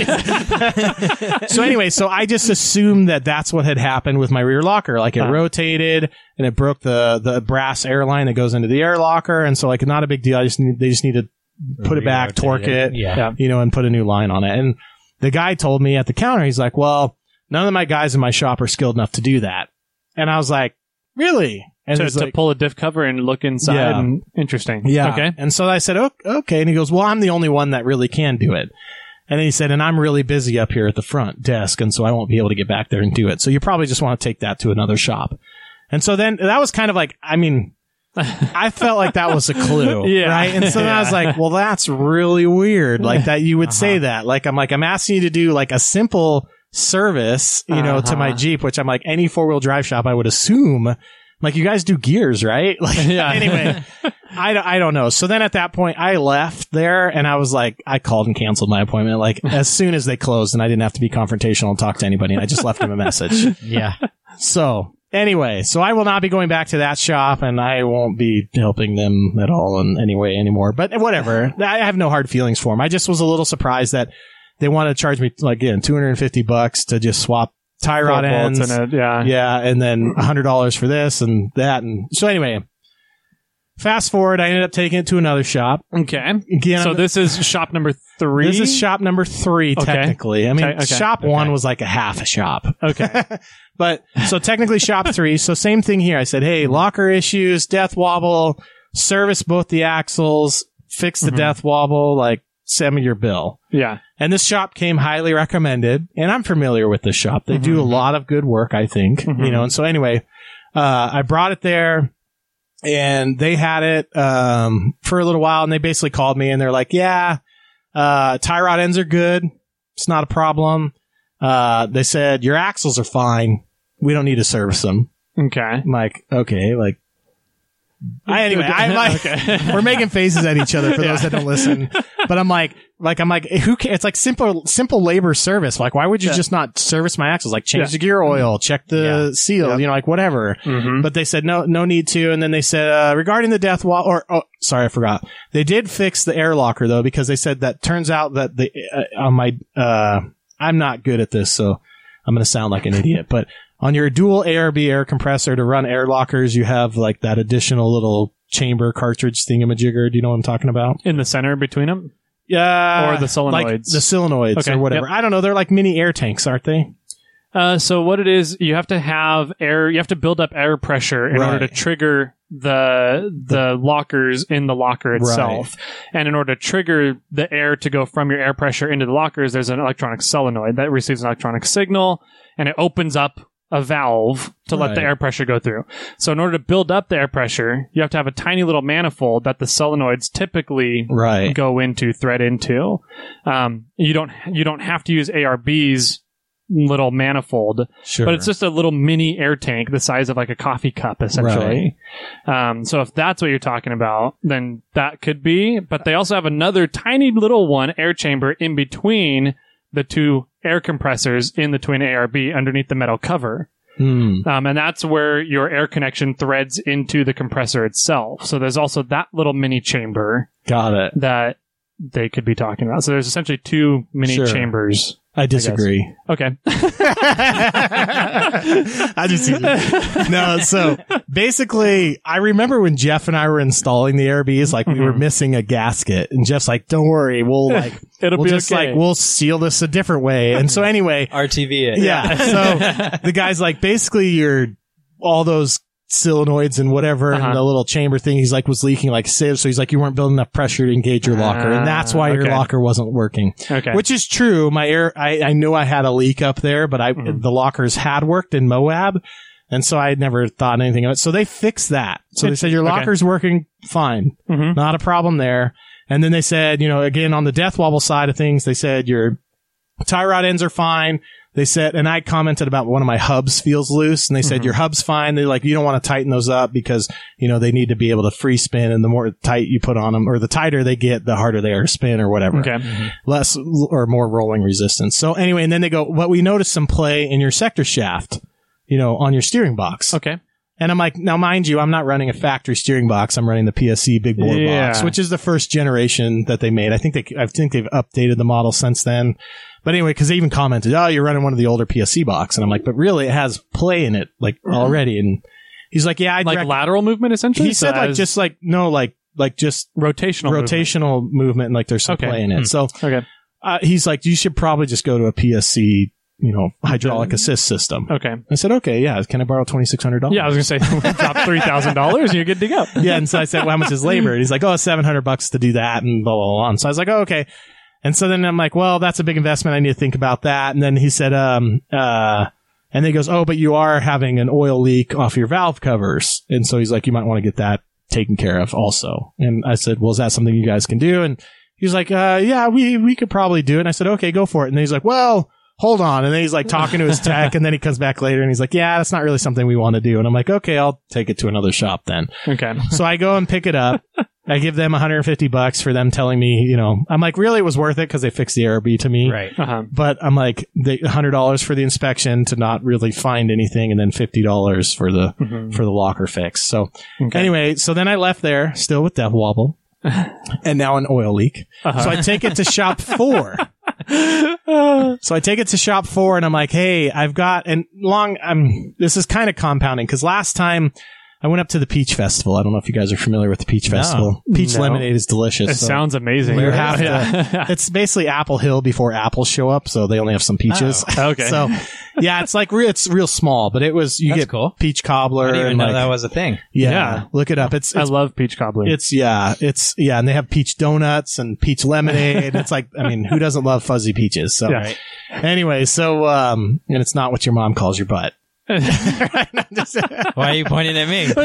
Yeah. So anyway, so I just assumed that that's what had happened with my rear locker. Like it Uh-huh. rotated and it broke the, the brass air line that goes into the air locker. And so like not a big deal. I just need, they just need to put it back, Re-rotate torque it, Yeah. Yeah. you know, and put a new line on it. And the guy told me at the counter, he's like, well, none of my guys in my shop are skilled enough to do that. And I was like, really? And to, he's to like, pull a diff cover and look inside. Yeah. And interesting. yeah. Okay. And so I said, "Ok- okay. And he goes, well, I'm the only one that really can do it. And he said, and I'm really busy up here at the front desk, and so I won't be able to get back there and do it. So you probably just want to take that to another shop. And so then that was kind of like, I mean, I felt like that was a clue, Yeah. right? And so then I was like, well, that's really weird. Like that you would say that. Like, I'm like, I'm asking you to do like a simple service, you know, to my Uh-huh. Jeep, which I'm like, any four wheel drive shop, I would assume, like, you guys do gears, right? Like, Yeah. anyway, I, don't- I don't know. So then at that point, I left there and I was like, I called and canceled my appointment, like, as soon as they closed, and I didn't have to be confrontational and talk to anybody. And I just left them a message. Yeah. So anyway, so I will not be going back to that shop, and I won't be helping them at all in any way anymore. But whatever. I have no hard feelings for them. I just was a little surprised that they wanted to charge me, like, again, two hundred fifty bucks to just swap tie Four rod bolts ends. in it, yeah. Yeah, and then one hundred dollars for this and that. And so anyway, fast forward, I ended up taking it to another shop. Okay. Again, So I'm- this is shop number three. this is shop number three, Okay. technically. I mean, Okay, okay, shop one okay. was like a half a shop. Okay. But so technically shop three. So same thing here. I said, hey, locker issues, death wobble, service both the axles, fix the Mhm. death wobble, like send me your bill. Yeah. And this shop came highly recommended, and I'm familiar with this shop. They do a Mhm. lot of good work, I think, Mhm. you know. And so anyway, uh, I brought it there, and they had it um, for a little while, and they basically called me, and they're like, "Yeah, uh, tie rod ends are good. It's not a problem." Uh, they said your axles are fine. We don't need to service them. Okay. I'm like, okay, like. I, anyway, I like Okay. we're making faces at each other for those Yeah. that don't listen. But I'm like, like I'm like, who? Ca- it's like simple, simple labor service. Like, why would you Yeah. just not service my axles? Like, change Yeah. the gear oil, check the seal, Yeah. you know, like whatever. Mhm. But they said no, no need to. And then they said uh, regarding the death wall, or oh, sorry, I forgot. They did fix the air locker though, because they said that turns out that the uh, on my uh, I'm not good at this, so I'm going to sound like an idiot, but. On your dual A R B air compressor to run air lockers, you have like that additional little chamber cartridge thingamajigger. Do you know what I'm talking about? In the center between them? Yeah. Or the solenoids. Like the solenoids Okay, or whatever. yep. I don't know. They're like mini air tanks, aren't they? Uh, so what it is, you have to have air, you have to build up air pressure in Right. order to trigger the the lockers in the locker itself. And in order to trigger the air to go from your air pressure into the lockers, there's an electronic solenoid that receives an electronic signal, and it opens up a valve to let the Right. air pressure go through. So in order to build up the air pressure, you have to have a tiny little manifold that the solenoids typically Right. go into, thread into. Um, you don't you don't have to use A R B's little manifold, Sure. but it's just a little mini air tank the size of like a coffee cup, essentially. Um, so if that's what you're talking about, then that could be. But they also have another tiny little one, air chamber, in between the two air compressors in the twin A R B underneath the metal cover. Hmm. Um, and that's where your air connection threads into the compressor itself. So there's also that little mini chamber Got it. that they could be talking about. So there's essentially two mini Sure. chambers I disagree. Okay. I just no. So basically, I remember when Jeff and I were installing the A R Bs, like we were missing a gasket, and Jeff's like, "Don't worry, we'll like It'll we'll be just okay. like we'll seal this a different way." And so anyway, R T V it. yeah. So the guy's like, basically, you're all those solenoids and whatever Uh-huh. and the little chamber thing he's like was leaking like sieve, so he's like, you weren't building enough pressure to engage your locker, and that's why your okay. locker wasn't working. Okay. Which is true. My air, I, I knew I had a leak up there, but I Mhm. the lockers had worked in Moab, and so I had never thought anything of it. So they fixed that. So they said your Okay. locker's working fine, Mhm. not a problem there. And then they said, you know, again on the death wobble side of things, they said your tie rod ends are fine. They said, and I commented about one of my hubs feels loose, and they said, Mhm. your hub's fine. They're like, you don't want to tighten those up because, you know, they need to be able to free spin, and the more tight you put on them, or the tighter they get, the harder they are to spin or whatever. Okay. Less or more rolling resistance. So anyway, and then they go, but we noticed some play in your sector shaft, you know, on your steering box. Okay. And I'm like, now mind you, I'm not running a factory steering box. I'm running the P S C big board Yeah. box, which is the first generation that they made. I think they, I think they've updated the model since then. But anyway, because they even commented, oh, you're running one of the older P S C box. And I'm like, but really, it has play in it, like, already. And he's like, yeah, I'd Like rec- lateral movement, essentially? he said, So like, as just like, no, like, like just rotational movement. rotational movement. And like, there's some Okay. play in it. Hmm. So Okay. uh, he's like, you should probably just go to a P S C, you know, hydraulic assist system. Okay. I said, okay, yeah. Can I borrow twenty-six hundred dollars? Yeah, I was going to say, drop three thousand dollars and you're good to go. Yeah, and so I said, well, how much is labor? And he's like, oh, seven hundred bucks to do that, and blah, blah, blah. And so I was like, oh, okay. And so then I'm like, well, that's a big investment. I need to think about that. And then he said, um, uh, and then he goes, oh, but you are having an oil leak off your valve covers. And so he's like, you might want to get that taken care of also. And I said, well, is that something you guys can do? And he was like, uh, yeah, we, we could probably do it. And I said, okay, go for it. And then he's like, well, hold on. And then he's like talking to his tech, and then he comes back later and he's like, yeah, that's not really something we want to do. And I'm like, okay, I'll take it to another shop then. Okay. So I go and pick it up. I give them one hundred fifty bucks for them telling me, you know, I'm like, really, it was worth it because they fixed the A R B to me. Right. Uh-huh. But I'm like, the one hundred dollars for the inspection to not really find anything, and then fifty dollars for the, Mhm. for the locker fix. So Okay. anyway, so then I left there still with Death Wobble and now an oil leak. Uh-huh. So I take it to shop four. So I take it to shop four, and I'm like, hey, I've got, and long, I'm, this is kind of compounding because last time I went up to the Peach Festival. I don't know if you guys are familiar with the Peach No. Festival. Peach No. lemonade is delicious. It so sounds amazing. you have to- Yeah. it's basically Apple Hill before apples show up, so they only have some peaches. Okay. So yeah, it's like re- it's real small, but it was you That's get cool. peach cobbler. I didn't even and know like, that was a thing. yeah, Yeah. look it up. It's I it's, love peach cobbler. it's yeah, it's yeah, and they have peach donuts and peach lemonade. It's like, I mean, who doesn't love fuzzy peaches? So Yeah. Right. anyway, so um, and it's not what your mom calls your butt. Why are you pointing at me?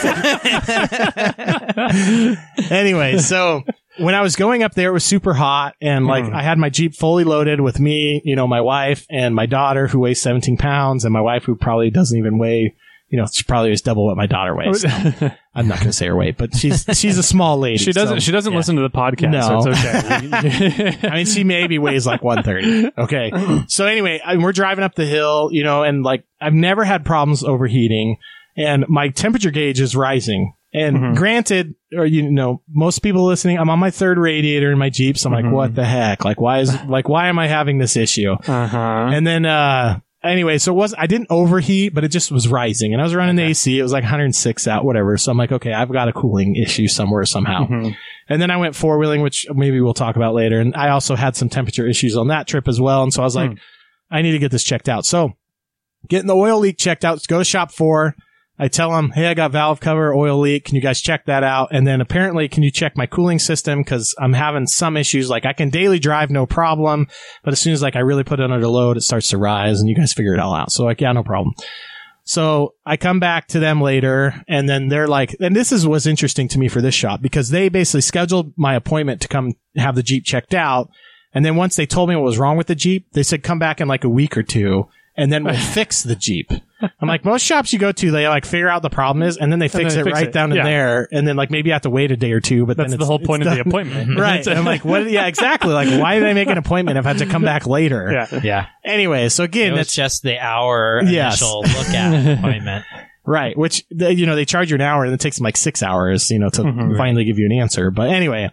Anyway, so when I was going up there, it was super hot, and like Mhm. I had my Jeep fully loaded with me, you know, my wife and my daughter who weighs seventeen pounds, and my wife who probably doesn't even weigh, you know, she probably weighs double what my daughter weighs. I'm not going to say her weight, but she's she's a small lady. she doesn't. so- she doesn't yeah. listen to the podcast, No. so it's okay. I mean, she maybe weighs like one thirty. Okay. So anyway, I, we're driving up the hill, you know, and like I've never had problems overheating, and my temperature gauge is rising. And Mhm. granted, or you know, most people listening, I'm on my third radiator in my Jeep, so I'm Mhm. like, what the heck? Like, why is like why am I having this issue? uh-huh. And then uh anyway, so it was I didn't overheat, but it just was rising, and I was running the A C. It was like one hundred six out, whatever. So I'm like, okay, I've got a cooling issue somewhere somehow. Mhm. And then I went four wheeling, which maybe we'll talk about later. And I also had some temperature issues on that trip as well. And so I was like, Hmm. I need to get this checked out. So getting the oil leak checked out, go to shop four. I tell them, hey, I got valve cover, oil leak. Can you guys check that out? And then apparently, can you check my cooling system? Cause I'm having some issues. Like I can daily drive, no problem. But as soon as like I really put it under load, it starts to rise, and you guys figure it all out. So like, yeah, no problem. So I come back to them later, and then they're like, and this is what's interesting to me for this shop, because they basically scheduled my appointment to come have the Jeep checked out. And then once they told me what was wrong with the Jeep, they said, come back in like a week or two, and then we'll fix the Jeep. I'm like, most shops you go to, they like figure out the problem is, and then they fix then it they fix right it. down in Yeah. there. And then like maybe you have to wait a day or two, but That's then the it's- whole it's point of the done. appointment. Right. And I'm like, what? Yeah, exactly. Like, why did I make an appointment if I have to come back later? Yeah. Yeah. Anyway, so It again, was that's just the hour Yes. initial look at appointment. right. Which, they, you know, they charge you an hour, and it takes them like six hours, you know, to Mhm. finally give you an answer. But anyway,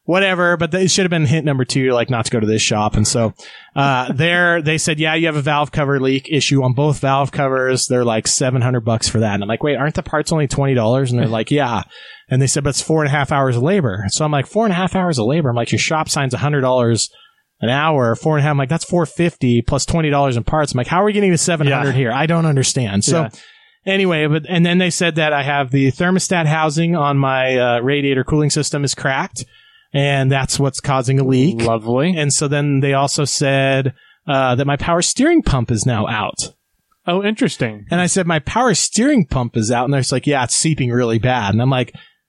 whatever, but it should have been hint number two, like not to go to this shop. And so, uh, there, they said, yeah, you have a valve cover leak issue on both valve covers. They're like seven hundred bucks for that. And I'm like, wait, aren't the parts only twenty dollars? And they're like, yeah. And they said, but it's four and a half hours of labor. So I'm like, four and a half hours of labor. I'm like, your shop signs a hundred dollars an hour, four and a half. I'm like, that's four fifty plus twenty dollars in parts. I'm like, how are we getting to seven hundred yeah. here? I don't understand. So yeah. anyway, but, and then they said that I have the thermostat housing on my, uh, radiator cooling system is cracked. And that's what's causing a leak. Lovely. And so then they also said uh, that my power steering pump is now out. Oh, interesting. And I said, my power steering pump is out. And they're just like, yeah, it's seeping really bad. And I'm like,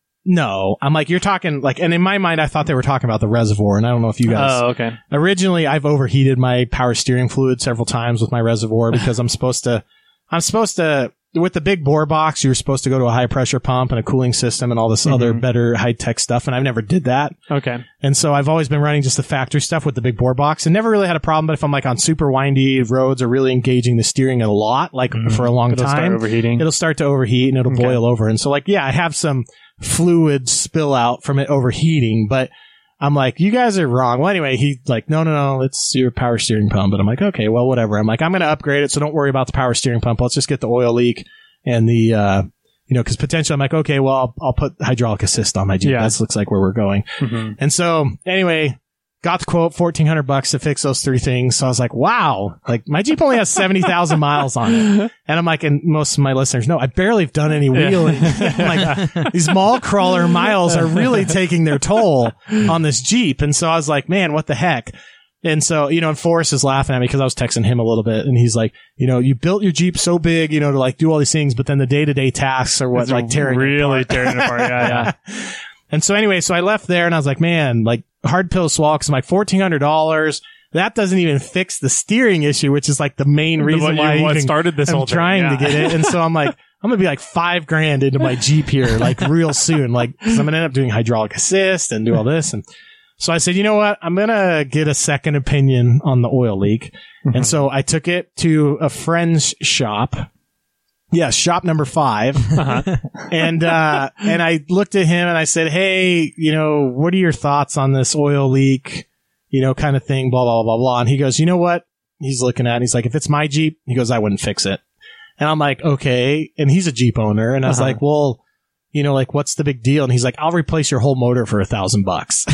no. I'm like, you're talking like, and in my mind, I thought they were talking about the reservoir. And I don't know if you guys. Oh, okay. Originally, I've overheated my power steering fluid several times with my reservoir because I'm supposed to, I'm supposed to, with the big bore box, you're supposed to go to a high pressure pump and a cooling system and all this mm-hmm. other better high tech stuff. And I've never did that. Okay. And so I've always been running just the factory stuff with the big bore box and never really had a problem. But if I'm like on super windy roads or really engaging the steering a lot, like mm-hmm. for a long it'll time, start overheating. It'll start to overheat and it'll okay. boil over. And so like, yeah, I have some fluid spill out from it overheating, but I'm like, you guys are wrong. Well, anyway, he's like, no, no, no, it's your power steering pump. But I'm like, okay, well, whatever. I'm like, I'm going to upgrade it. So don't worry about the power steering pump. Let's just get the oil leak. And the, uh, you know, because potentially I'm like, okay, well, I'll, I'll put hydraulic assist on my Jeep. Yeah. That looks like where we're going. Mm-hmm. And so, anyway, got the quote, fourteen hundred bucks to fix those three things. So I was like, wow, like my Jeep only has seventy thousand miles on it. And I'm like, and most of my listeners know, I barely have done any wheeling. Like, these mall crawler miles are really taking their toll on this Jeep. And so I was like, man, what the heck? And so, you know, and Forrest is laughing at me because I was texting him a little bit and he's like, you know, you built your Jeep so big, you know, to like do all these things, but then the day to day tasks are what it's like tearing really it apart. tearing it apart. Yeah, yeah. And so anyway, so I left there and I was like, man, like hard pill swallow because I'm like fourteen hundred dollars. That doesn't even fix the steering issue, which is like the main reason the, why you, I what even, started this I'm whole trying thing, yeah. to get it. And so I'm like, I'm going to be like five grand into my Jeep here, like real soon, like, cause I'm going to end up doing hydraulic assist and do all this. And so I said, you know what? I'm going to get a second opinion on the oil leak. Mm-hmm. And so I took it to a friend's shop. Yeah, shop number five. Uh-huh. And, uh, and I looked at him and I said, hey, you know, what are your thoughts on this oil leak, you know, kind of thing, blah, blah, blah, blah. And he goes, you know what? He's looking at it. And he's like, if it's my Jeep, he goes, I wouldn't fix it. And I'm like, okay. And he's a Jeep owner. And I was uh-huh. like, well, you know, like, what's the big deal? And he's like, I'll replace your whole motor for a thousand bucks.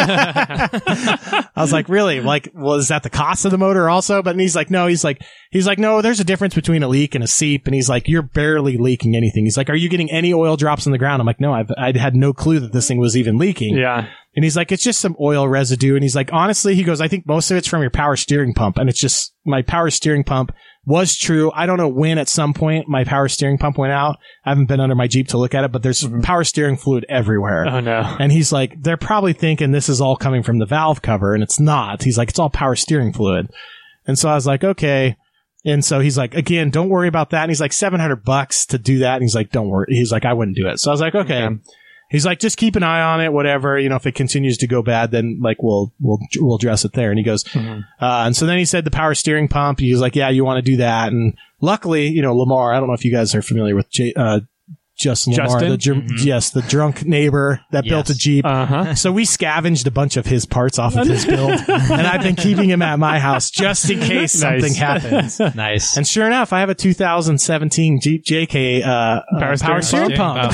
I was like, really? Like, well, is that the cost of the motor also? But and he's like, no, he's like, he's like, no, there's a difference between a leak and a seep. And he's like, you're barely leaking anything. He's like, are you getting any oil drops on the ground? I'm like, no, I've, I had no clue that this thing was even leaking. Yeah. And he's like, it's just some oil residue. And he's like, honestly, he goes, I think most of it's from your power steering pump. And it's just my power steering pump was true. I don't know when at some point my power steering pump went out. I haven't been under my Jeep to look at it, but there's mm-hmm. power steering fluid everywhere. Oh no. And he's like, they're probably thinking this is all coming from the valve cover and it's not. He's like, it's all power steering fluid. And so I was like, okay. And so he's like, again, don't worry about that. And he's like, seven hundred bucks to do that. And he's like, don't worry. He's like, I wouldn't do it. So I was like, okay. okay. He's like, just keep an eye on it, whatever. You know, if it continues to go bad, then like we'll we'll we'll address it there. And he goes, mm-hmm. uh, and so then he said the power steering pump. He was like, yeah, you want to do that. And luckily, you know, Lamar. I don't know if you guys are familiar with J- uh, Justin Lamar, Justin? the dr- Mm-hmm. yes, the drunk neighbor that Yes. built a Jeep. Uh-huh. So we scavenged a bunch of his parts off of his build, and I've been keeping him at my house just in case something Nice. happens. Nice. And sure enough, I have a two thousand seventeen Jeep J K uh, uh, Power power steering steering pump.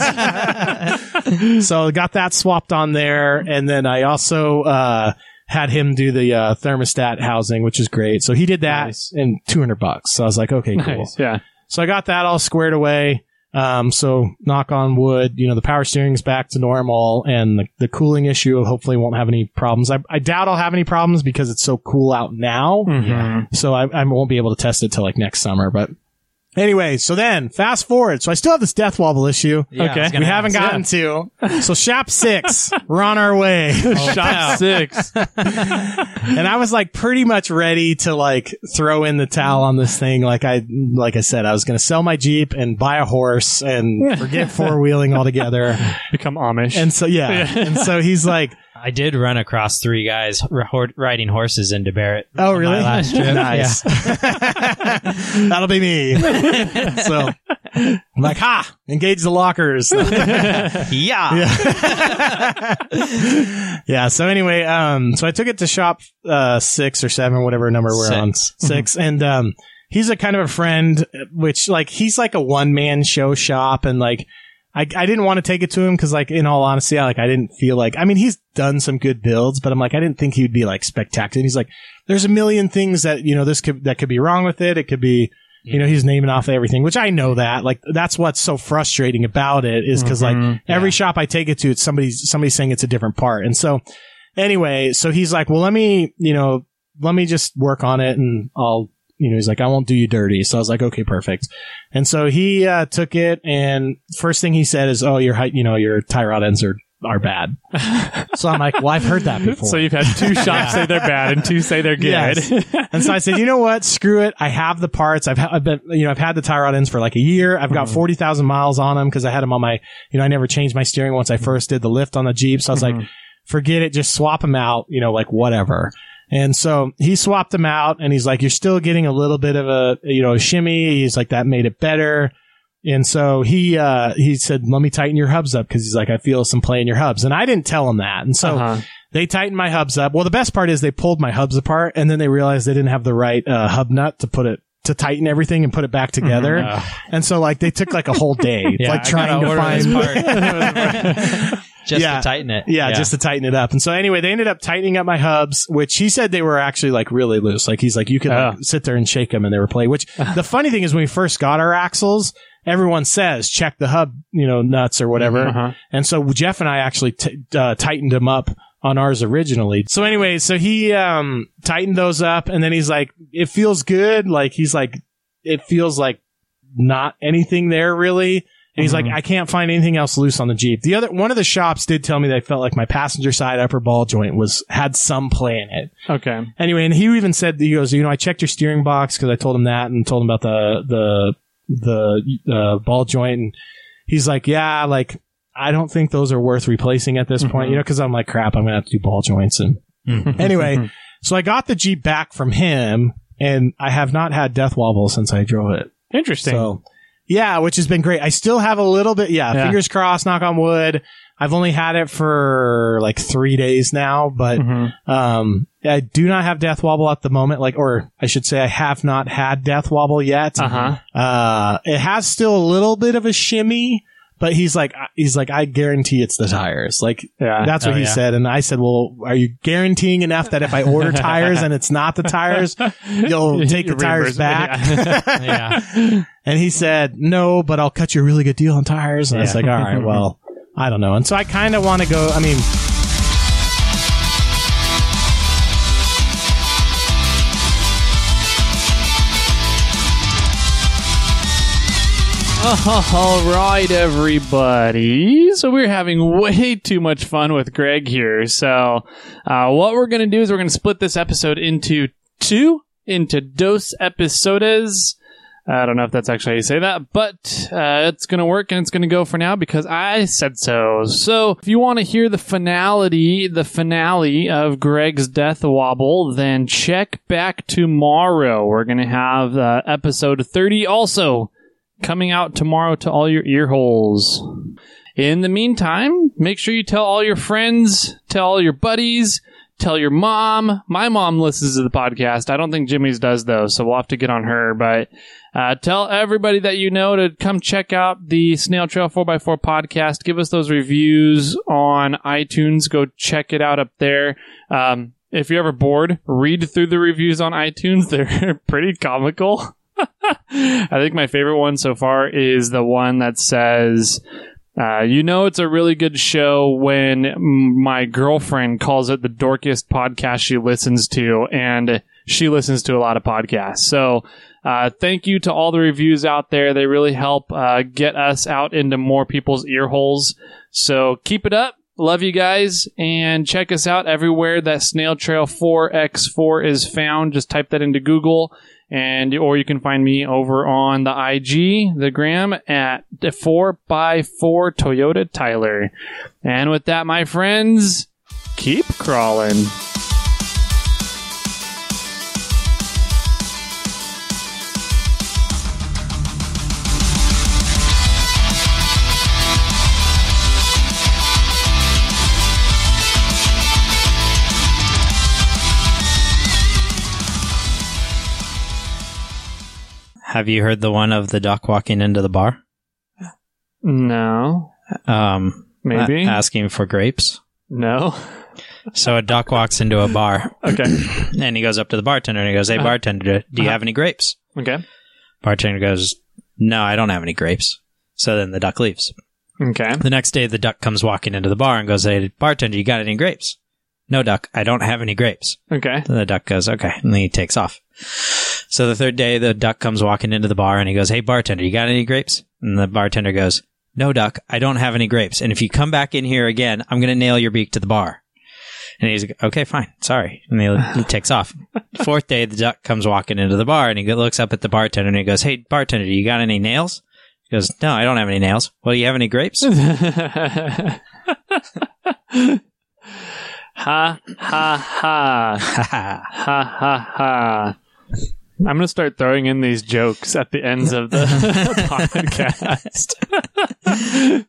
So got that swapped on there, and then I also uh, had him do the uh, thermostat housing, which is great. So he did that Nice. in two hundred bucks. So I was like, okay, cool. Nice. Yeah. So I got that all squared away. Um, so knock on wood, you know, the power steering's back to normal, and the, the cooling issue hopefully won't have any problems. I, I doubt I'll have any problems because it's so cool out now. Mm-hmm. So I, I won't be able to test it till like next summer, but anyway, so then fast forward. So I still have this death wobble issue. Yeah, I was Okay. gonna We haven't ask. gotten to. So Shop six, we're on our way. Shop six. And I was like pretty much ready to like throw in the towel on this thing. Like I, like I said, I was going to sell my Jeep and buy a horse and forget four wheeling altogether. Become Amish. And so, yeah. Yeah. And so he's like, I did run across three guys r- riding horses into Barrett. Oh, on really? My last trip. Nice. That'll be me. So, I'm like, ha! Engage the lockers. Yeah. Yeah. Yeah. So anyway, um, so I took it to shop uh six or seven, whatever number we're Six. on, six, and um, he's a kind of a friend, which like he's like a one man show shop, and like I I didn't want to take it to him because like in all honesty, I like I didn't feel like I mean he's done some good builds, but I'm like I didn't think he'd be like spectacular. And he's like, there's a million things that you know this could that could be wrong with it. It could be. You know, he's naming off everything, which I know that. Like, that's what's so frustrating about it is because, Mm-hmm. like, every shop I take it to, it's somebody's, somebody's saying it's a different part. And so, anyway, so he's like, well, let me, you know, let me just work on it and I'll, you know, he's like, I won't do you dirty. So I was like, okay, perfect. And so he, uh, took it and first thing he said is, oh, your height, you know, your tie rod ends are, are bad. So I'm like, well, I've heard that before. So you've had two shops say they're bad and two say they're good. Yes. And so I said, you know what? Screw it. I have the parts. I've, ha- I've been, you know, I've had the tie rod ends for like a year. I've got Mhm. forty thousand miles on them because I had them on my, you know, I never changed my steering once I first did the lift on the Jeep. So I was Mhm. like, forget it. Just swap them out, you know, like whatever. And so he swapped them out and he's like, you're still getting a little bit of a, you know, a shimmy. He's like, that made it better. And so he, uh, he said, let me tighten your hubs up. Cause he's like, I feel some play in your hubs. And I didn't tell him that. And so Uh-huh. they tightened my hubs up. Well, the best part is they pulled my hubs apart and then they realized they didn't have the right, uh, hub nut to put it, to tighten everything and put it back together. Uh, And so like they took like a whole day, yeah, like I trying gotta to order find, this part. Just Yeah. to tighten it. yeah, just to tighten it up. And so anyway, they ended up tightening up my hubs, which he said they were actually like really loose. Like he's like, you could like, Oh. sit there and shake them and they were play, which the funny thing is when we first got our axles, everyone says check the hub, you know, nuts or whatever. Uh-huh. And so Jeff and I actually t- uh, tightened them up on ours originally. So anyway, so he um, tightened those up and then he's like, it feels good. Like he's like, it feels like not anything there really. And he's Mhm. like, I can't find anything else loose on the Jeep. The other one of the shops did tell me they felt like my passenger side upper ball joint was had some play in it. Okay. Anyway, and he even said, he goes, you know, I checked your steering box because I told him that and told him about the the the uh, ball joint. And he's like, yeah, like I don't think those are worth replacing at this Mhm. point, you know, because I'm like, crap, I'm gonna have to do ball joints. And anyway, so I got the Jeep back from him, and I have not had death wobble since I drove it. Interesting. So, yeah, which has been great. I still have a little bit, yeah, Yeah. fingers crossed, knock on wood. I've only had it for like three days now, but Mhm. um, I do not have death wobble at the moment. Like, or I should say, I have not had death wobble yet. Uh-huh. Uh, it has still a little bit of a shimmy, but he's like, he's like, I guarantee it's the tires. Like, Yeah. that's what Oh, he yeah. said. And I said, well, are you guaranteeing enough that if I order tires and it's not the tires, you'll take the You tires reimburse- back? Yeah. Yeah. And he said, no, but I'll cut you a really good deal on tires. And I was Yeah. like, all right, well, I don't know. And so I kind of want to go, I mean, All right, everybody. So we're having way too much fun with Greg here. So uh, what we're going to do is we're going to split this episode into two, into dos episodes. I don't know if that's actually how you say that, but uh, it's going to work and it's going to go for now because I said so. So if you want to hear the finality, the finale of Greg's Death Wobble, then check back tomorrow. We're going to have uh, episode thirty also coming out tomorrow to all your ear holes. In the meantime, make sure you tell all your friends, tell all your buddies, tell your mom. My mom listens to the podcast. I don't think Jimmy's does, though, so we'll have to get on her. But uh, tell everybody that you know to come check out the Snail Trail four by four podcast. Give us those reviews on iTunes. Go check it out up there. Um, if you're ever bored, read through the reviews on iTunes. They're pretty comical. I think my favorite one so far is the one that says, uh, you know, it's a really good show when m- my girlfriend calls it the dorkiest podcast she listens to, and she listens to a lot of podcasts. So, uh, thank you to all the reviews out there. They really help, uh, get us out into more people's ear holes. So keep it up. Love you guys, and check us out everywhere that Snail Trail four by four is found. Just type that into Google. And or you can find me over on the I G, the gram, at the four by four Toyota Tyler. And with that, my friends, keep crawling. Have you heard the one of the duck walking into the bar? No. Um, Maybe. a- asking for grapes. No. So a duck walks into a bar, Okay. and he goes up to the bartender, and he goes, "Hey, Uh-huh. bartender, do you Uh-huh. have any grapes?" Okay. Bartender goes, "No, I don't have any grapes." So then the duck leaves. Okay. The next day, the duck comes walking into the bar and goes, "Hey, bartender, you got any grapes?" "No, duck, I don't have any grapes." Okay. And the duck goes, "Okay," and then he takes off. So the third day, the duck comes walking into the bar and he goes, "Hey, bartender, you got any grapes?" And the bartender goes, "No, duck, I don't have any grapes. And if you come back in here again, I'm going to nail your beak to the bar." And he's like, "Okay, fine, sorry." And he, he takes off. Fourth day, the duck comes walking into the bar and he looks up at the bartender and he goes, "Hey, bartender, you got any nails?" He goes, "No, I don't have any nails." "Well, do you have any grapes?" Ha ha ha. Ha ha ha. I'm going to start throwing in these jokes at the ends of the podcast.